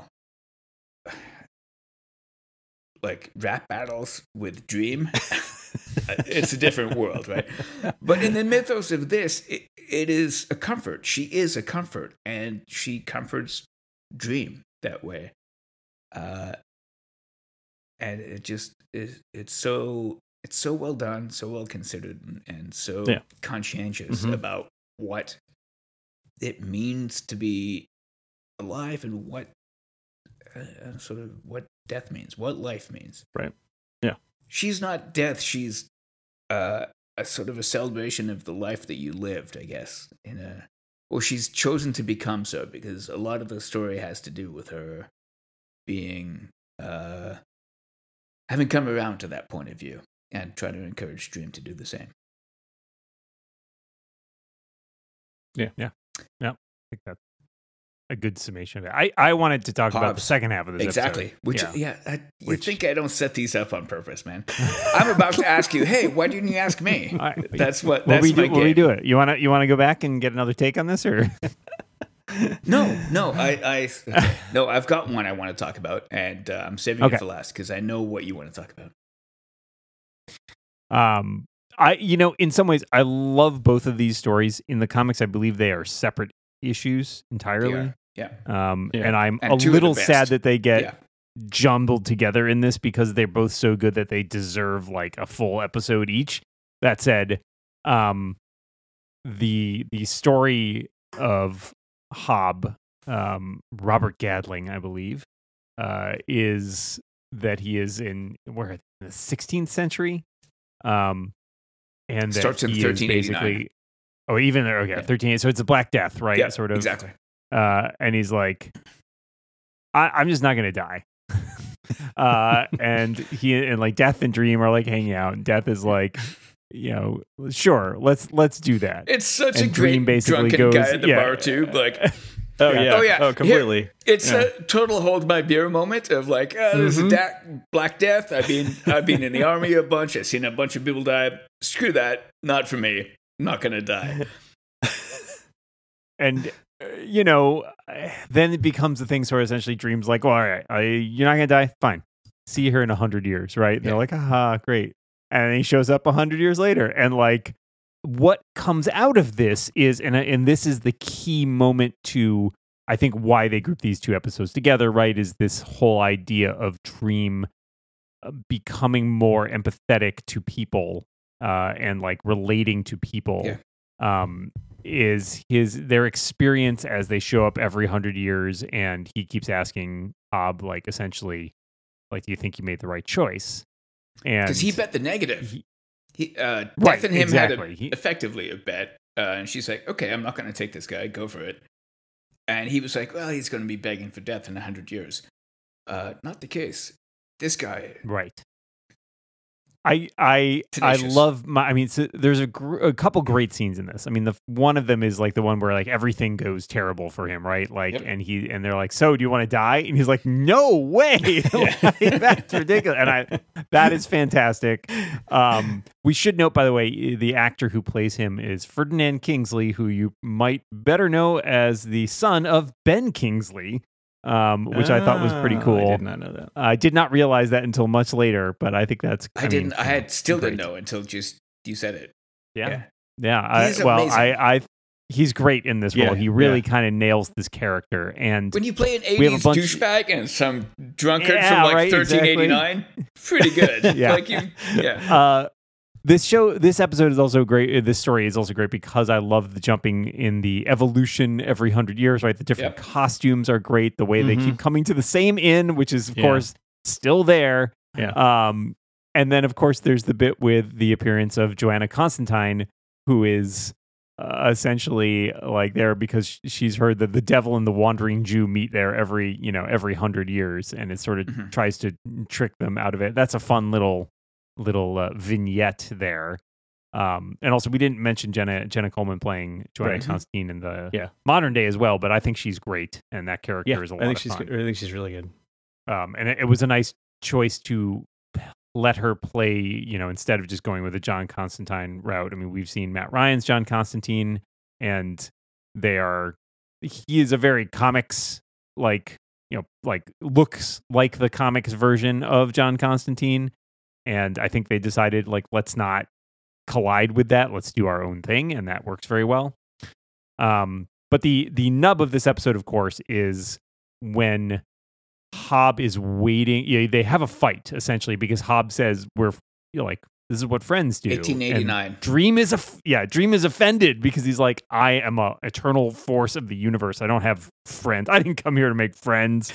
like rap battles with Dream. It's a different world, right? But in the mythos of this, it is a comfort. She is a comfort, and she comforts Dream that way. And it just is. It's so well done, so well considered, and so conscientious about what it means to be alive, and what sort of what death means, what life means. Right. Yeah. She's not death. She's a sort of a celebration of the life that you lived, I guess. Or she's chosen to become so, because a lot of the story has to do with her being, having come around to that point of view and trying to encourage Dream to do the same. Yeah. I think that's a good summation of it. I wanted to talk about the second half of this exactly. episode. You think I don't set these up on purpose, man? I'm about to ask you, hey, why didn't you ask me? That's what. That's my game. Will we do it? You want to go back and get another take on this, or? No, I've got one I want to talk about, and I'm saving it for last because I know what you want to talk about. In some ways, I love both of these stories. In the comics, I believe they are separate issues entirely. Yeah. And I'm a little sad that they get jumbled together in this because they're both so good that they deserve like a full episode each. That said, the story of Hob, Robert Gadling, I believe, is that he is in the 16th century, and that starts in 1389. Oh, even there, okay, 13. So it's a Black Death, right? Yeah, sort of exactly. And he's like, I'm just not gonna die. And he and like Death and Dream are like hanging out, and Death is like, sure, let's do that. It's such and a great basically drunken guy at the bar too, like. Completely. Here, it's a total hold my beer moment of like, there's a Black Death. I've been in the army a bunch. I've seen a bunch of people die. Screw that. Not for me. I'm not gonna die. And then it becomes the thing. So essentially, Dream's like, well, all right, you're not gonna die. Fine. See you here in 100 years, right? And they're like, aha, great. And then he shows up 100 years later, and like, what comes out of this is, and this is the key moment to, I think, why they group these two episodes together, right? Is this whole idea of Dream becoming more empathetic to people and like relating to people. Is their experience as they show up every 100 years, and he keeps asking Hob, like, essentially, like, do you think you made the right choice? And because he bet the negative. Death and him had effectively a bet, and she's like, okay, I'm not going to take this guy, go for it. And he was like, well, he's going to be begging for death in 100 years. Not the case. This guy, right? I love so there's a couple great scenes in this. I mean, one of them is like the one where like everything goes terrible for him, right? Like, and they're like, so do you want to die? And he's like, no way. Like, that's ridiculous. And that is fantastic. We should note, by the way, the actor who plays him is Ferdinand Kingsley, who you might better know as the son of Ben Kingsley. Which I thought was pretty cool. I did not know that. I did not realize that until much later, but I think that's. I didn't know until just you said it. Yeah. He's great in this role. He really kind of nails this character. And when you play an 80s douchebag and some drunkard from like 1389, pretty good. This episode is also great. This story is also great because I love the jumping in the evolution every 100 years, right? The different costumes are great. The way they keep coming to the same inn, which is, of course, still there. Yeah. And then, of course, there's the bit with the appearance of Joanna Constantine, who is essentially like there because she's heard that the devil and the wandering Jew meet there every 100 years, and it sort of tries to trick them out of it. That's a fun little vignette there. And also, we didn't mention Jenna Coleman playing Joanna Constantine in the modern day as well, but I think she's great, and that character is a lot of fun. I think she's really good. And it was a nice choice to let her play, instead of just going with a John Constantine route. I mean, we've seen Matt Ryan's John Constantine, and he is a very comics, like looks like the comics version of John Constantine. And I think they decided, like, let's not collide with that. Let's do our own thing. And that works very well. But the nub of this episode, of course, is when Hob is waiting. They have a fight, essentially, because Hob says, this is what friends do. 1889. And Dream is offended because he's like, I am a eternal force of the universe. I don't have friends. I didn't come here to make friends.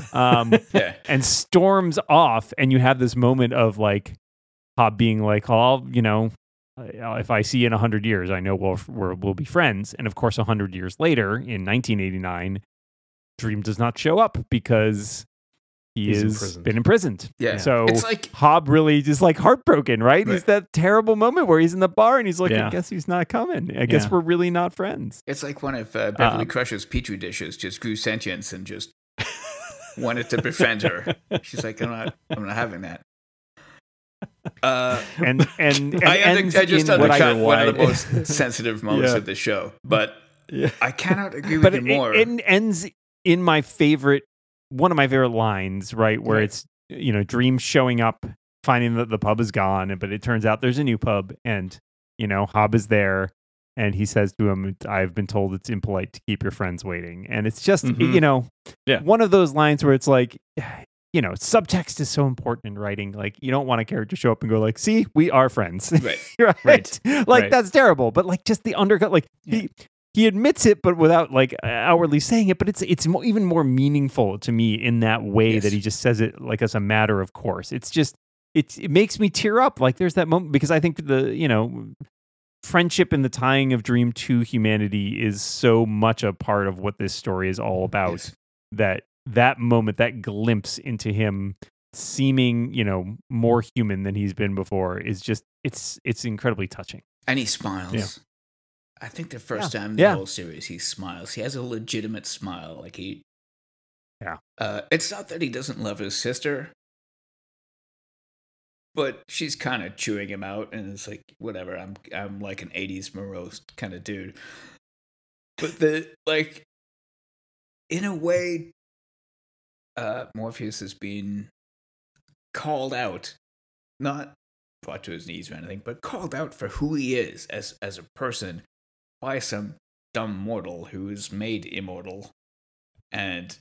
And storms off, and you have this moment of like Hob being like, if I see you in 100 years, I know we'll be friends. And of course, 100 years later, in 1989, Dream does not show up because he's been imprisoned. Yeah. So it's like Hob really just like heartbroken, right? It's that terrible moment where he's in the bar and he's like, I guess he's not coming. I guess we're really not friends. It's like one of Beverly Crusher's Petri dishes just grew sentience and just wanted to befriend her. She's like, I'm not having that. And I just undercut one of the most sensitive moments of the show. But I cannot agree with you more. It ends in one of my favorite lines, right? Where it's, Dream showing up, finding that the pub is gone, but it turns out there's a new pub, and, Hob is there, and he says to him, I've been told it's impolite to keep your friends waiting. And it's just, one of those lines where it's like, subtext is so important in writing. Like, you don't want a character to show up and go like, see, we are friends. Right. Like, that's terrible. But like, just the undercut, like he admits it, but without like outwardly saying it. But it's even more meaningful to me in that way that he just says it like as a matter of course. It's just, it makes me tear up. Like there's that moment, because I think friendship and the tying of Dream to humanity is so much a part of what this story is all about. That moment, that glimpse into him seeming, more human than he's been before is just, it's incredibly touching. And he smiles. Yeah. I think the first time in the whole series he smiles. He has a legitimate smile. Like it's not that he doesn't love his sister, but she's kind of chewing him out, and it's like, whatever. I'm like an 80s morose kind of dude. But in a way, Morpheus is being called out, not brought to his knees or anything, but called out for who he is as a person by some dumb mortal who is made immortal. And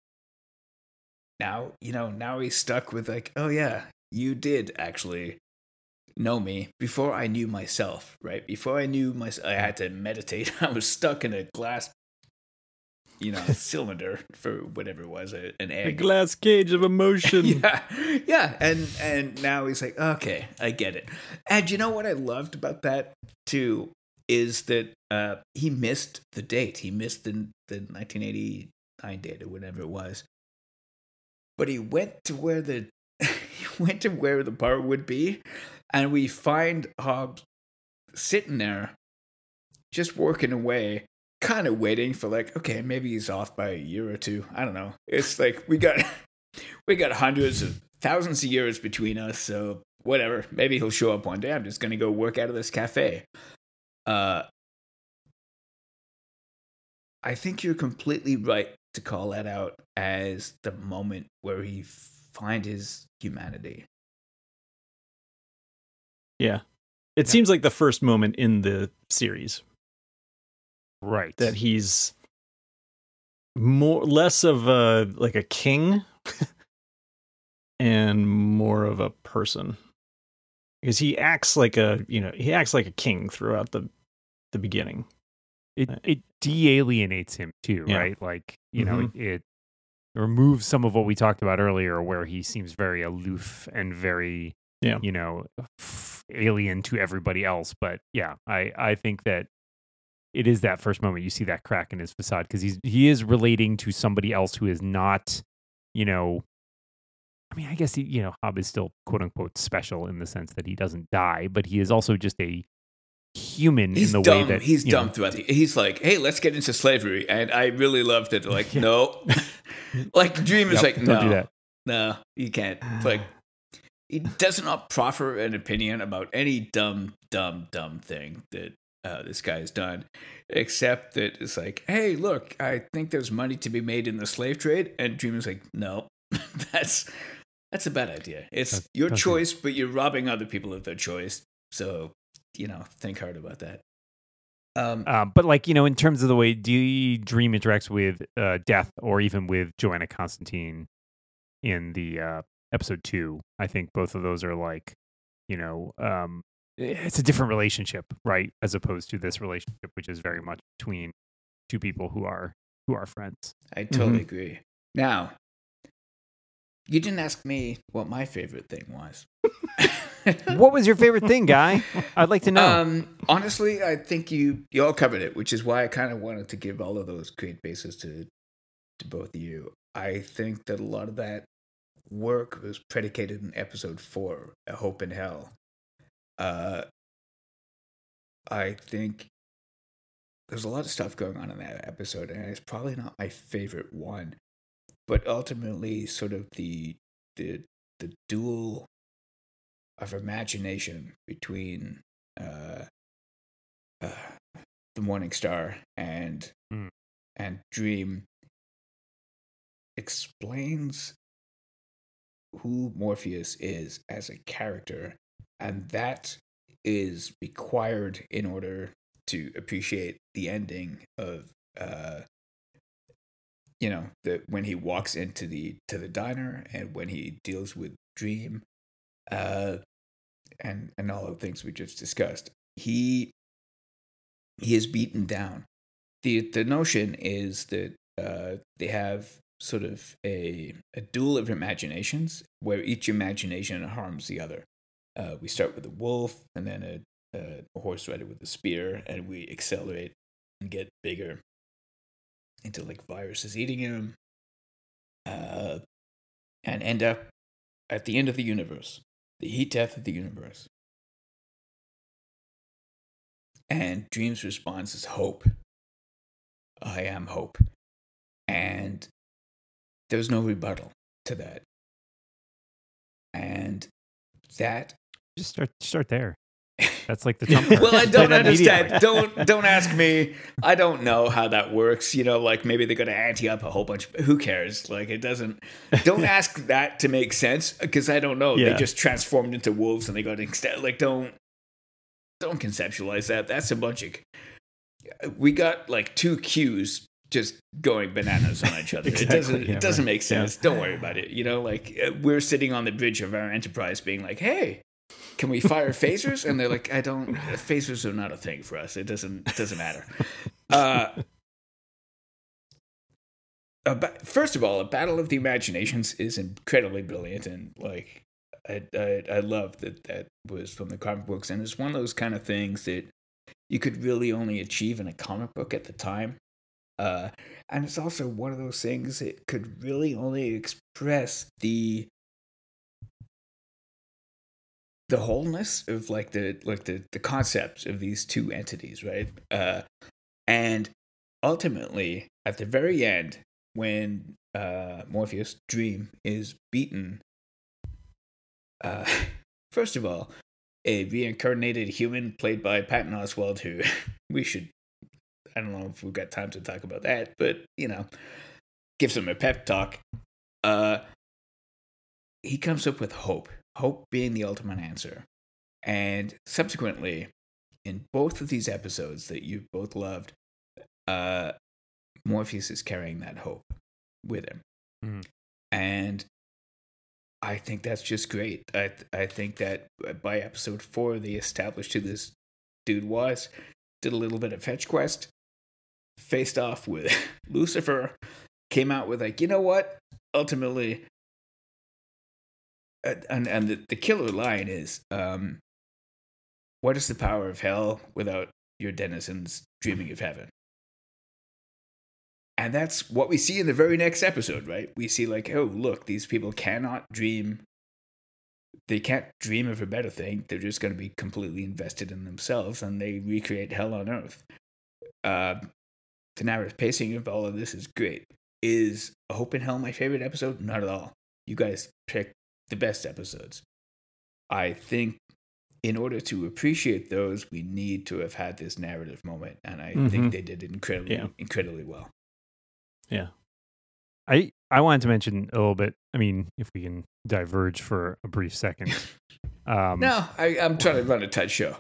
now he's stuck with like, oh yeah, you did actually know me before I knew myself, right? Before I knew myself, I had to meditate. I was stuck in a glass, cylinder for whatever it was, an egg. A glass cage of emotion. Yeah. And now he's like, okay, I get it. And you know what I loved about that too is that he missed the date. He missed the 1989 date or whatever it was. But he went to where the bar would be, and we find Hobbs sitting there, just working away, kind of waiting for like, okay, maybe he's off by a year or two. I don't know. It's like we got hundreds of thousands of years between us, so whatever. Maybe he'll show up one day. I'm just gonna go work out of this cafe. I think you're completely right to call that out as the moment where he find his humanity. Yeah. It seems like the first moment in the series. Right. That he's less of a king and more of a person. Because he acts like a king throughout the beginning. It de-alienates him too, right? Like, it removes some of what we talked about earlier, where he seems very aloof and very, alien to everybody else. But yeah, I think that it is that first moment you see that crack in his facade, because he is relating to somebody else who is not, I guess Hob is still quote unquote special in the sense that he doesn't die, but he is also just a human in the way that he's dumb throughout he's like, hey, let's get into slavery, and I really loved it. Like, no, like Dream is like, no, don't do that. No, you can't. Like, he does not proffer an opinion about any dumb thing that this guy has done, except that it's like, hey, look, I think there's money to be made in the slave trade, and Dream is like, no, that's a bad idea. It's your choice, but you're robbing other people of their choice. So, think hard about that. But like, in terms of the way Dream interacts with Death, or even with Joanna Constantine in the episode 2, I think both of those are like, it's a different relationship, right? As opposed to this relationship, which is very much between two people who are friends. I totally agree. Now, you didn't ask me what my favorite thing was. What was your favorite thing, Guy? I'd like to know. Honestly, I think you all covered it, which is why I kind of wanted to give all of those great bases to both of you. I think that a lot of that work was predicated in episode 4, A Hope in Hell. I think there's a lot of stuff going on in that episode, and it's probably not my favorite one, but ultimately sort of the duel of imagination between the Morning Star and Dream explains who Morpheus is as a character, and that is required in order to appreciate the ending of when he walks into the diner and when he deals with Dream, and all of the things we just discussed. He is beaten down. The notion is that they have sort of a duel of imaginations where each imagination harms the other. We start with a wolf and then a horse rider with a spear, and we accelerate and get bigger into like viruses eating him, and end up at the end of the universe, the heat death of the universe. And Dream's response is hope. I am hope. And there's no rebuttal to that. And that... Just start there. That's like the Trump card. Well, I don't understand. Don't ask me. I don't know how that works. Like maybe they're going to ante up a whole bunch. Who cares? Like it doesn't. Don't ask that to make sense because I don't know. Yeah. They just transformed into wolves and they got extended. Like don't conceptualize that. That's a bunch of. We got like two Qs just going bananas on each other. Exactly. It doesn't make sense. Yeah. Don't worry about it. Like we're sitting on the bridge of our Enterprise, being like, hey. Can we fire phasers? And they're like, phasers are not a thing for us. It doesn't matter. First of all, a battle of the imaginations is incredibly brilliant, and like I love that was from the comic books, and it's one of those kind of things that you could really only achieve in a comic book at the time. And it's also one of those things that could really only express the wholeness of the concepts of these two entities, right? And ultimately, at the very end, when Morpheus, Dream, is beaten, first of all, a reincarnated human played by Patton Oswalt, who I don't know if we've got time to talk about that, but, gives him a pep talk. He comes up with hope being the ultimate answer. And subsequently, in both of these episodes that you both loved, Morpheus is carrying that hope with him. Mm. And I think that's just great. I think that by episode 4, they established who this dude was, did a little bit of fetch quest, faced off with Lucifer, came out with like, you know what? Ultimately... And the killer line is, what is the power of hell without your denizens dreaming of heaven? And that's what we see in the very next episode, right? We see like, oh, look, these people cannot dream. They can't dream of a better thing. They're just going to be completely invested in themselves, and they recreate hell on earth. The narrative pacing of all of this is great. Is Hope in Hell my favorite episode? Not at all. You guys picked the best episodes. I think in order to appreciate those, we need to have had this narrative moment, and I think they did it incredibly well. Yeah. I wanted to mention a little bit, I mean, if we can diverge for a brief second. No, I'm trying to run a tight show.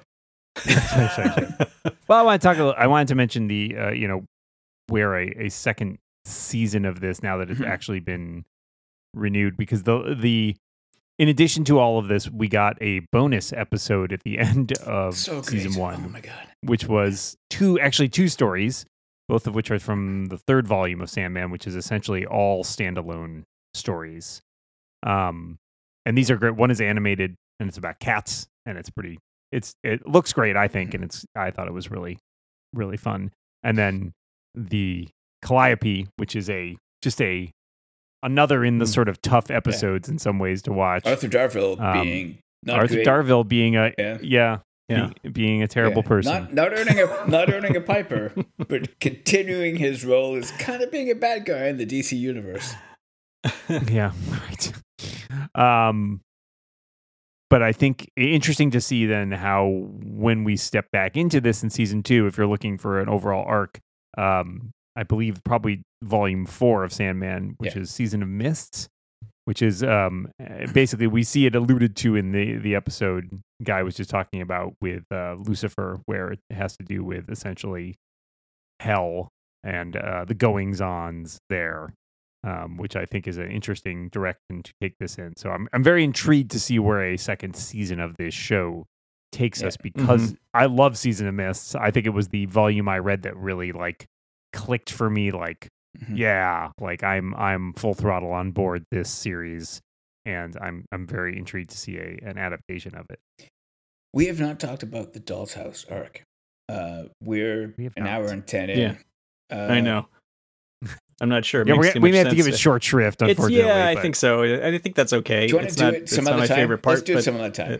Well, I wanted to mention the, where a second season of this, now that it's actually been renewed, because in addition to all of this, we got a bonus episode at the end of season 1. Oh my God. Which was two stories, both of which are from the 3rd volume of Sandman, which is essentially all standalone stories. And these are great. One is animated and it's about cats, and it looks great, I think, and I thought it was really, really fun. And then the Calliope, which is another in the sort of tough episodes in some ways to watch. Arthur Darvill being not Arthur great. Darvill being being a terrible person. Not earning a Piper, but continuing his role as kind of being a bad guy in the DC universe. Yeah, right. But I think interesting to see then how when we step back into this in season 2, if you're looking for an overall arc, I believe probably volume 4 of Sandman, which is Season of Mists, which is basically we see it alluded to in the episode Guy was just talking about with Lucifer, where it has to do with essentially hell and the goings-ons there. Which I think is an interesting direction to take this in. So I'm very intrigued to see where a second season of this show takes us, because I love Season of Mists. I think it was the volume I read that really like clicked for me. Like, like I'm full throttle on board this series, and I'm very intrigued to see an adaptation of it. We have not talked about the Doll's House arc. We're an hour and 10 in. Yeah, I know. I'm not sure. We may have to give it short shrift, unfortunately. I think so. I think that's okay. Do you want to do it some other time? Favorite part, Let's do it some other time.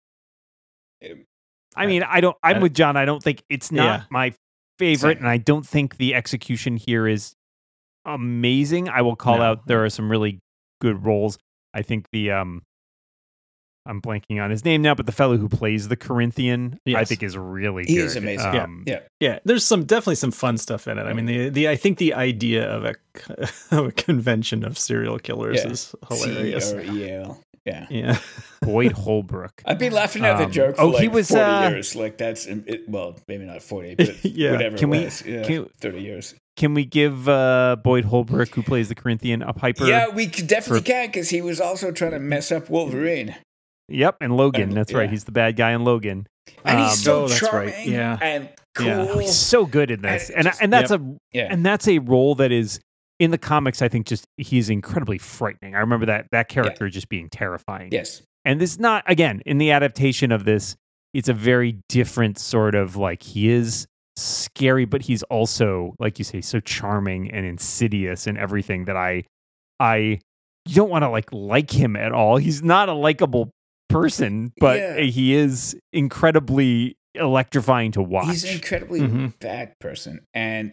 I mean, I'm with John. I don't think it's not my favorite, and I don't think the execution here is amazing. I will call out there are some really good roles. I think I'm blanking on his name now, but the fellow who plays the Corinthian, I think is really good. He is amazing. Yeah. There's definitely some fun stuff in it. I mean, I think the idea of a convention of serial killers is hilarious. C-R-E-L. Yeah. Boyd Holbrook. I've been laughing at the joke for 40 years. Like that's well, maybe not 40, but whatever. 30 years. Can we give Boyd Holbrook, who plays the Corinthian, a Piper? Yeah, we definitely can, because he was also trying to mess up Wolverine. Yep, and Logan. That's right. He's the bad guy in Logan. And he's so charming and cool. Oh, he's so good in this. And that's a role that is in the comics, I think he's incredibly frightening. I remember that character just being terrifying. Yes. And this is not, again, in the adaptation of this, it's a very different sort of, like, he is scary, but he's also, like you say, so charming and insidious and everything that you don't want to like him at all. He's not a likable person, but he is incredibly electrifying to watch. He's an incredibly bad person, and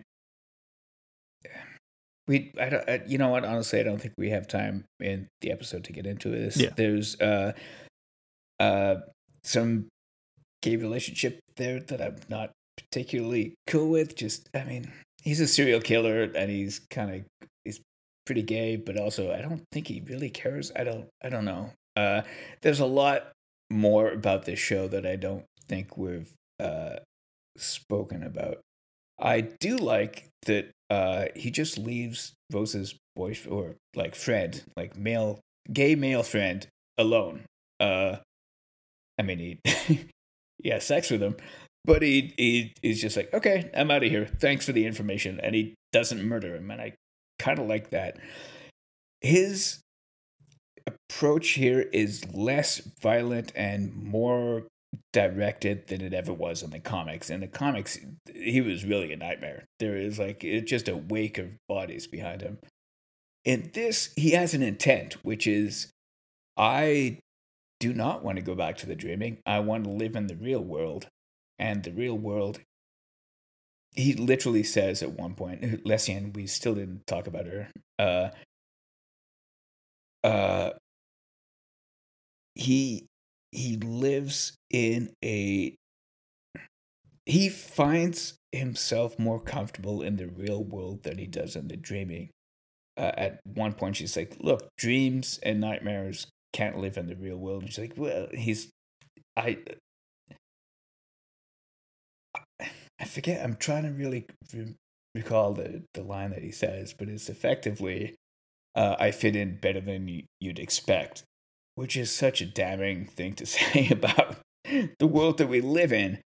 you know what? Honestly, I don't think we have time in the episode to get into this. Yeah. There's some gay relationship there that I'm not particularly cool with. He's a serial killer, and he's pretty gay, but also I don't think he really cares. I don't know. There's a lot more about this show that I don't think we've spoken about. I do like that he just leaves Rose's boyfriend, or like friend, like gay male friend, alone. I mean, he has sex with him, but he is just like, okay, I'm out of here. Thanks for the information, and he doesn't murder him, and I kind of like that. His approach here is less violent and more directed than it ever was in the comics. In the comics, he was really a nightmare. There is it's just a wake of bodies behind him. In this, he has an intent, which is, I do not want to go back to the dreaming. I want to live in the real world. And the real world, he literally says at one point, Lessian, we still didn't talk about her, he lives in he finds himself more comfortable in the real world than he does in the dreaming. At one point, she's like, look, dreams and nightmares can't live in the real world. And she's like, well, I forget, I'm trying to really recall the line that he says, but it's effectively, I fit in better than you'd expect, which is such a damning thing to say about the world that we live in.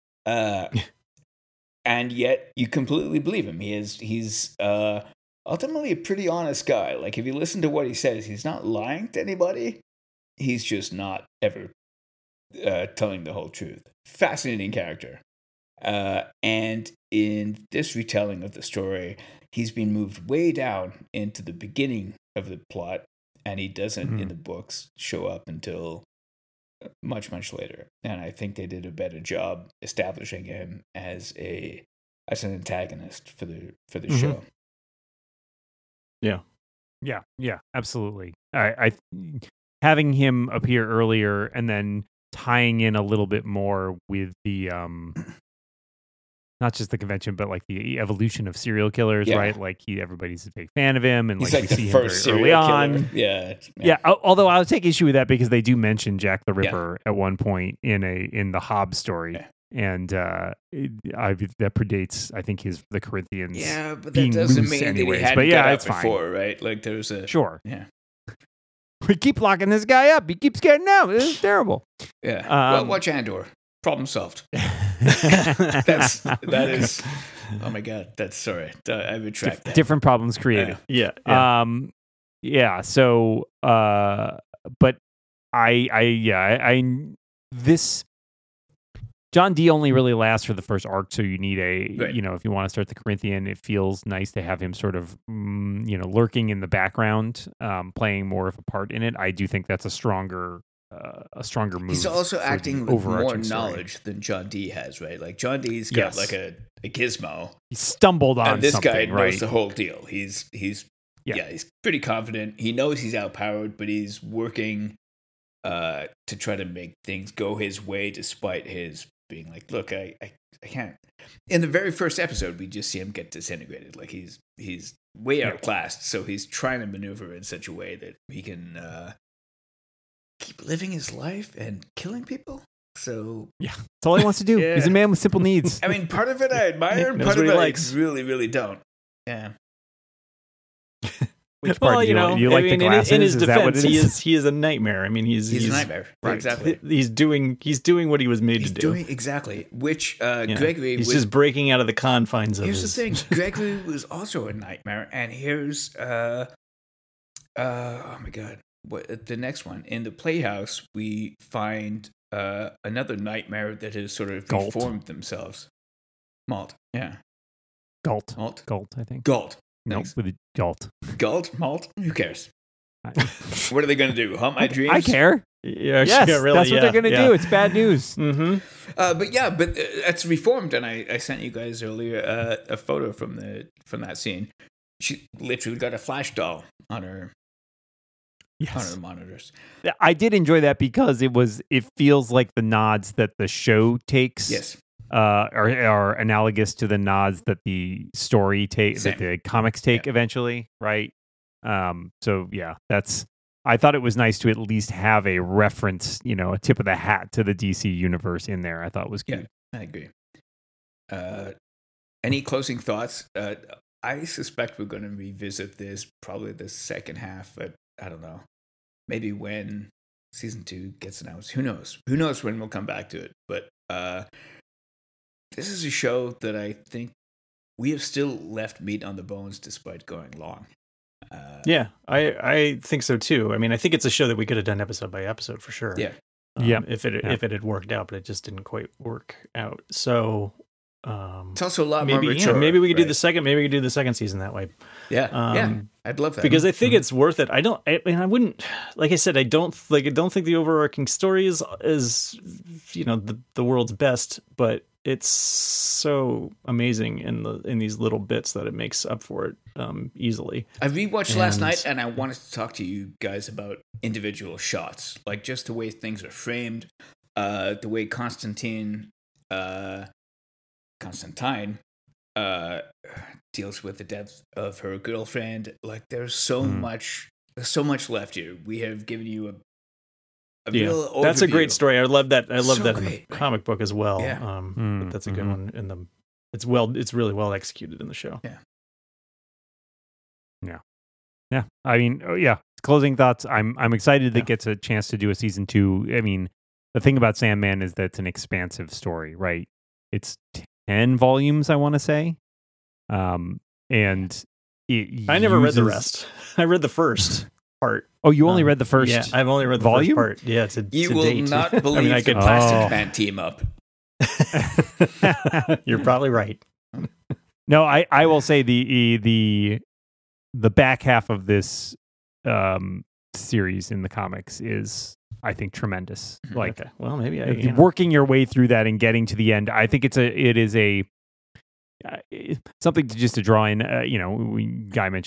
And yet you completely believe him. He's ultimately a pretty honest guy. Like, if you listen to what he says, he's not lying to anybody. He's just not ever telling the whole truth. Fascinating character. And in this retelling of the story, he's been moved way down into the beginning of the plot, and he doesn't in the books show up until much, much later. And I think they did a better job establishing him as an antagonist for the show. Yeah, absolutely. I having him appear earlier and then tying in a little bit more with the not just the convention, but like the evolution of serial killers, right? Like everybody's a big fan of him, and he's like like we the see first him very early on. Yeah. Although I'll take issue with that because they do mention Jack the Ripper at one point in the Hobbes story. Yeah. And that predates, I think, the Corinthians. Yeah, but that being doesn't loose mean anyways. that he But hadn't yeah, got it's out before, fine. right? Like there's a Sure. Yeah. We keep locking this guy up. He keeps getting out. This is terrible. Yeah. Well, watch Andor. Problem solved. That is. Oh my God. That's sorry. I retract that. Different problems created. Yeah. So, but this John Dee only really lasts for the first arc, so you need if you want to start the Corinthian, it feels nice to have him sort of, lurking in the background, playing more of a part in it. I do think that's a stronger move. He's also acting with more knowledge story than John Dee has, right? Like John Dee's got like a gizmo. He stumbled on and this guy right? knows the whole deal. He's pretty confident. He knows he's outpowered, but he's working to try to make things go his way despite his being like, look, I can't. In the very first episode, we just see him get disintegrated. Like he's way outclassed, so he's trying to maneuver in such a way that he can keep living his life and killing people. So that's all he wants to do. He's a man with simple needs. I mean, part of it I admire, and part of it I really, really don't. Yeah. Which part you like the glasses? In his is defense, is? he is a nightmare. I mean, he's a nightmare. Right. Exactly. He's doing what he was made to do. Exactly. Which Gregory he's just breaking out of the confines of Here's the thing. Gregory was also a nightmare, and here's oh my God. What the next one? In the Playhouse, we find another nightmare that has sort of reformed themselves. Malt. Yeah. Galt, I think. Galt. Nope, with a Galt. Galt? Malt? Who cares? What are they going to do? Haunt my dreams? I care. Yeah, yes, really, that's what they're going to do. It's bad news. Mm-hmm. But that's reformed, and I sent you guys earlier a photo from that scene. She literally got a flash doll on her monitors. I did enjoy that because it feels like the nods that the show takes. Yes. Are analogous to the nods that the story that the comics take eventually, right? So yeah, I thought it was nice to at least have a reference, a tip of the hat to the DC universe in there. I thought was cute. Yeah, I agree. Any closing thoughts? I suspect we're going to revisit this probably the second half, but I don't know. Maybe when season 2 gets announced. Who knows? Who knows when we'll come back to it? But this is a show that I think we have still left meat on the bones despite going long. I think so too. I mean, I think it's a show that we could have done episode by episode for sure. Yeah. If it had worked out, but it just didn't quite work out. So it's also a lot more mature. Maybe we could do the second. Maybe we could do the second season that way. Yeah, I'd love that because I think it's worth it. I wouldn't. Like I said, I don't think the overarching story is the world's best, but it's so amazing in these little bits that it makes up for it easily. I rewatched last night, and I wanted to talk to you guys about individual shots, like just the way things are framed, the way Constantine deals with the death of her girlfriend. Like there's so much left here. We have given you a real overview. That's a great story. I love that. Great. Comic book as well. Yeah. But that's a good one. It's really well executed in the show. Yeah. I mean, closing thoughts. I'm excited that gets a chance to do a season 2. I mean, the thing about Sandman is that it's an expansive story, right? It's 10 volumes, I want to say. And I never read the rest. I read the first part. Oh, you only read the first? Yeah, I've only read the volume? first part. Yeah, you will not believe the Plastic Man team up. You're probably right. No, I will say the back half of this series in the comics is, I think, tremendous. Like, okay. Well, maybe working your way through that and getting to the end. I think it is something to draw in. Guy mentioned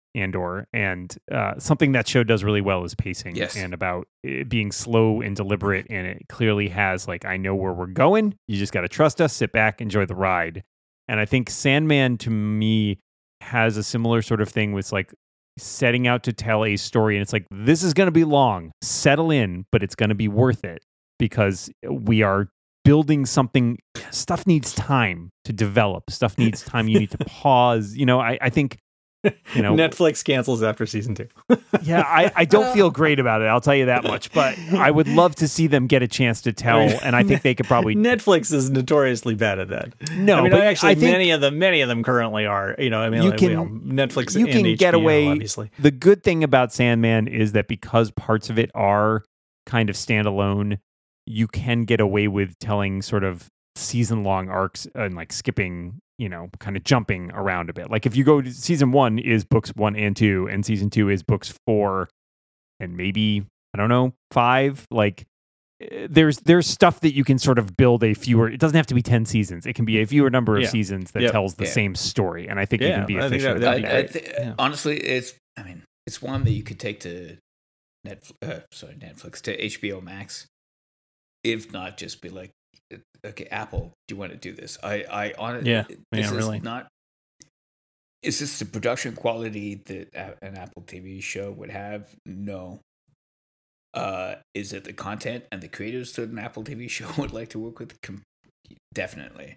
Andor, and something that show does really well is pacing, and about it being slow and deliberate, and it clearly has like, I know where we're going, you just got to trust us, sit back, enjoy the ride. And I think Sandman to me has a similar sort of thing with like setting out to tell a story, and it's like, this is going to be long, settle in, but it's going to be worth it because we are building something. Stuff needs time to develop, stuff needs time, you need to pause, I think Netflix cancels after season 2. Yeah, I don't feel great about it, I'll tell you that much, but I would love to see them get a chance to tell, and I think they could probably. Netflix is notoriously bad at that. No, but actually, I think many of them currently are. Netflix. You can and get HBO, away. Obviously, the good thing about Sandman is that because parts of it are kind of standalone, you can get away with telling sort of season-long arcs and like skipping, kind of jumping around a bit. Like if you go to season 1 is books 1 and 2, and season 2 is books 4 and maybe, I don't know, 5. Like there's stuff that you can sort of build it doesn't have to be 10 seasons. It can be a fewer number of seasons that tells the same story. And I think you can be efficient. Honestly, it's one that you could take to Netflix, to HBO Max. If not, just be like, okay, Apple, do you want to do this? I honestly, really not. Is this the production quality that an Apple TV show would have? No. Is it the content and the creators that an Apple TV show would like to work with? Definitely.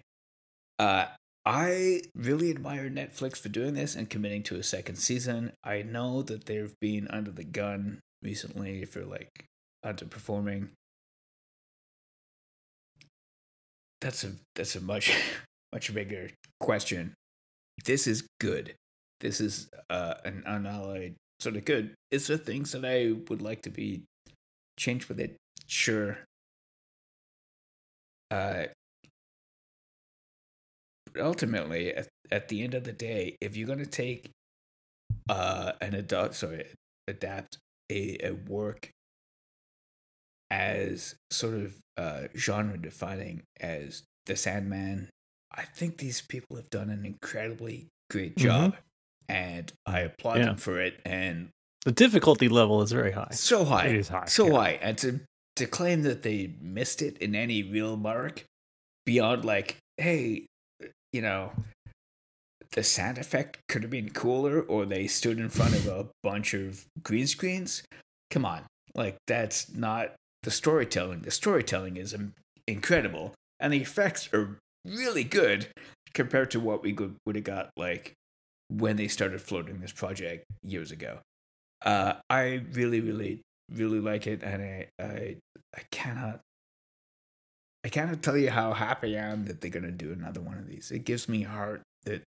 I really admire Netflix for doing this and committing to a second season. I know that they've been under the gun recently for like underperforming. That's a much bigger question. This is good. This is an unalloyed sort of good. Is there things that I would like to be changed with it? Sure. But ultimately, at the end of the day, if you're going to take adapt a work as sort of genre defining as The Sandman, I think these people have done an incredibly great job, and I applaud them for it. And the difficulty level is very high. So high. It is high. So high. And to claim that they missed it in any real mark beyond like, hey, the sound effect could have been cooler, or they stood in front of a bunch of green screens. Come on. Like, that's not the storytelling. The storytelling is incredible, and the effects are really good compared to what we would have got like when they started floating this project years ago. I really, really, really like it, and I cannot tell you how happy I am that they're gonna do another one of these. It gives me heart that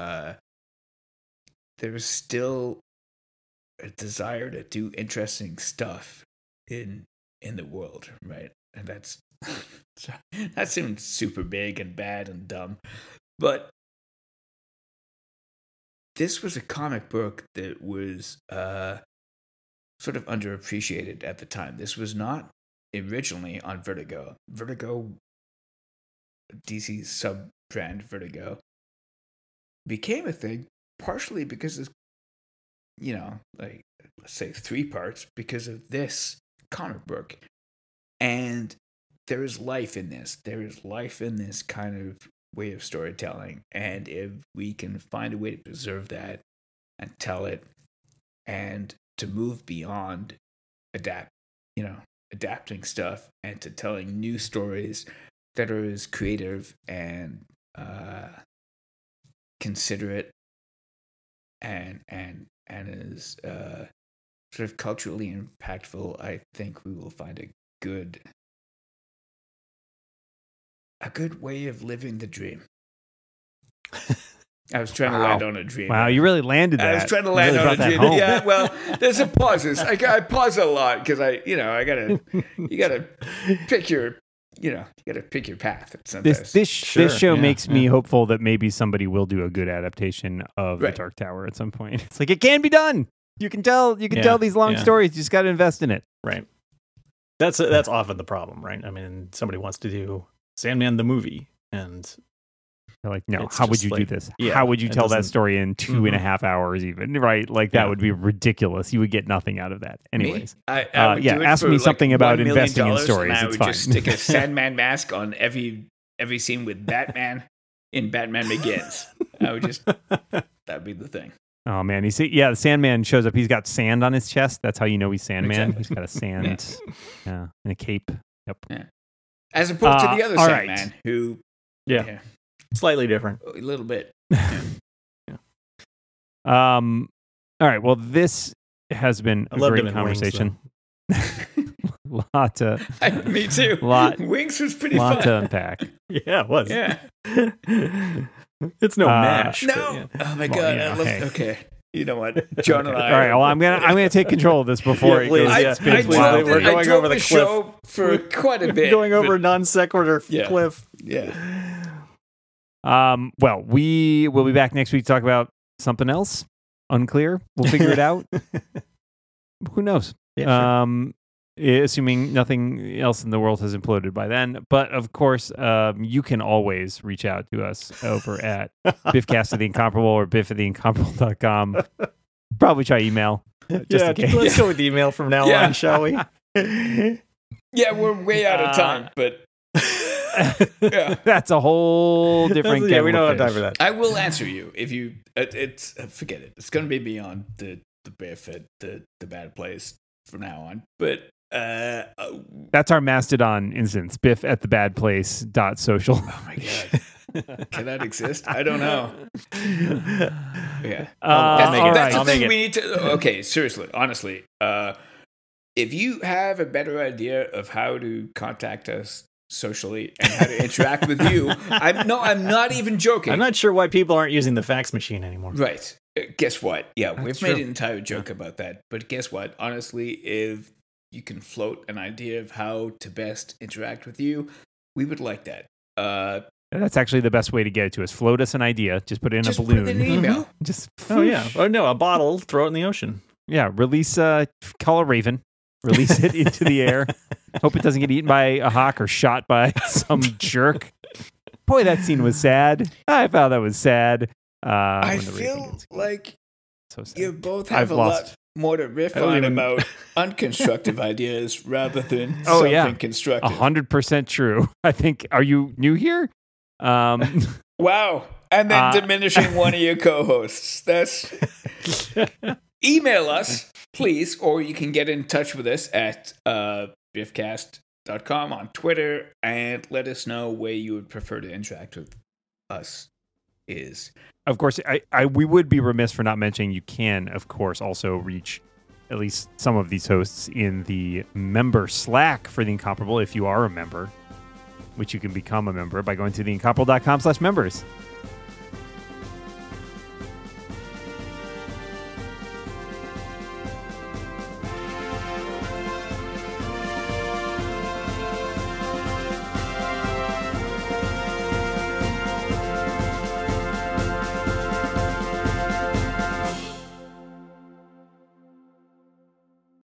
there's still a desire to do interesting stuff in the world, right? And that seems super big and bad and dumb, but this was a comic book that was sort of underappreciated at the time. This was not originally on Vertigo. DC's sub-brand Vertigo, became a thing partially because of, like, let's say 3 parts because of this comic book. And there is life in this. There is life in this kind of way of storytelling. And if we can find a way to preserve that and tell it, and to move beyond adapting stuff and to telling new stories that are as creative and considerate and as sort of culturally impactful, I think we will find a good way of living the dream. I was trying to land on a dream. Wow, you really landed that. I was trying to land on a dream. Yeah, well, there's some pauses. I pause a lot because you gotta pick your path sometimes. This show makes me hopeful that maybe somebody will do a good adaptation of The Dark Tower at some point. It's like, it can be done. You can tell these long stories. You just got to invest in it. Right. That's often the problem, right? I mean, somebody wants to do Sandman the movie, and They're like, no, It's how would just you do like- this? yeah, How would you it tell that doesn't- story in 2.5 hours even, right? Like, that Yeah. would be ridiculous. You would get nothing out of that. Anyways. I would yeah, do it ask for me like something about $1 million, investing in stories. And I It's would fine. just stick a Sandman mask on every scene with Batman in Batman Begins. I would just, that'd be the thing. Oh, man. You see, the Sandman shows up. He's got sand on his chest. That's how you know he's Sandman. Exactly. He's got a sand and a cape. Yep. As opposed to the other all Sandman, right. who, Yeah. Slightly different. a little bit. All right. Well, this has been a loved great him in Wings, conversation. lot to Me too. Lot- Wings was pretty lot to fun. unpack. Yeah, it was. Yeah. It's no MASH. but No. yeah. Oh my Well, god. yeah, I love. hey. Okay. You know what? John and I. All right. Well, I'm gonna take control of this before Yeah, it please. goes. Yeah, spins please. wild. We're going drove over the the cliff. show for quite a bit. Going over but- non sequitur Yeah. cliff. Yeah. Well, we will be back next week to talk about something else. Unclear. We'll figure it out. Who knows? Yeah, sure. Assuming nothing else in the world has imploded by then. But of course, you can always reach out to us over at Biffcast of the Incomparable or biff@theincomparable.com. Probably try email. Just in case. let's go with email from now Yeah. on, shall we? Yeah, we're way out of time, but yeah. That's a whole different Yeah, kettle we don't of have time fish. for that. I will answer you if you. It's forget it. It's going to be beyond the Biff at the bad place from now on. But That's our Mastodon instance. biff@thebadplace.social. oh my god, can that exist? I don't know. Yeah, I'll make it. That's I'll the thing make it. we need to. Okay, seriously, honestly, if you have a better idea of how to contact us socially and how to interact with you, I'm not even joking. I'm not sure why people aren't using the fax machine anymore. Right. Guess what? Yeah, we've true. made an entire joke about that. But guess what? Honestly, if you can float an idea of how to best interact with you, we would like that. That's actually the best way to get it to us. Float us an idea. Just put it in Just a put it balloon. in an email. Just Oh, yeah. Oh, no, a bottle, throw it in the ocean. Yeah, release call a raven, release it into the air. Hope it doesn't get eaten by a hawk or shot by some jerk. Boy, that scene was sad. I found that was sad. I when the raven feel gets killed. like So sad. you both I've have a lost. lot more to riff I don't on even- about unconstructive ideas rather than Oh, something yeah. constructive. 100% true. I think. Are you new here? Wow. And then Uh, diminishing one of your co-hosts. That's email us, please, or you can get in touch with us at biffcast.com on Twitter and let us know where you would prefer to interact with us is. Of course, we would be remiss for not mentioning you can, of course, also reach at least some of these hosts in the member Slack for The Incomparable if you are a member, which you can become a member by going to theincomparable.com/members.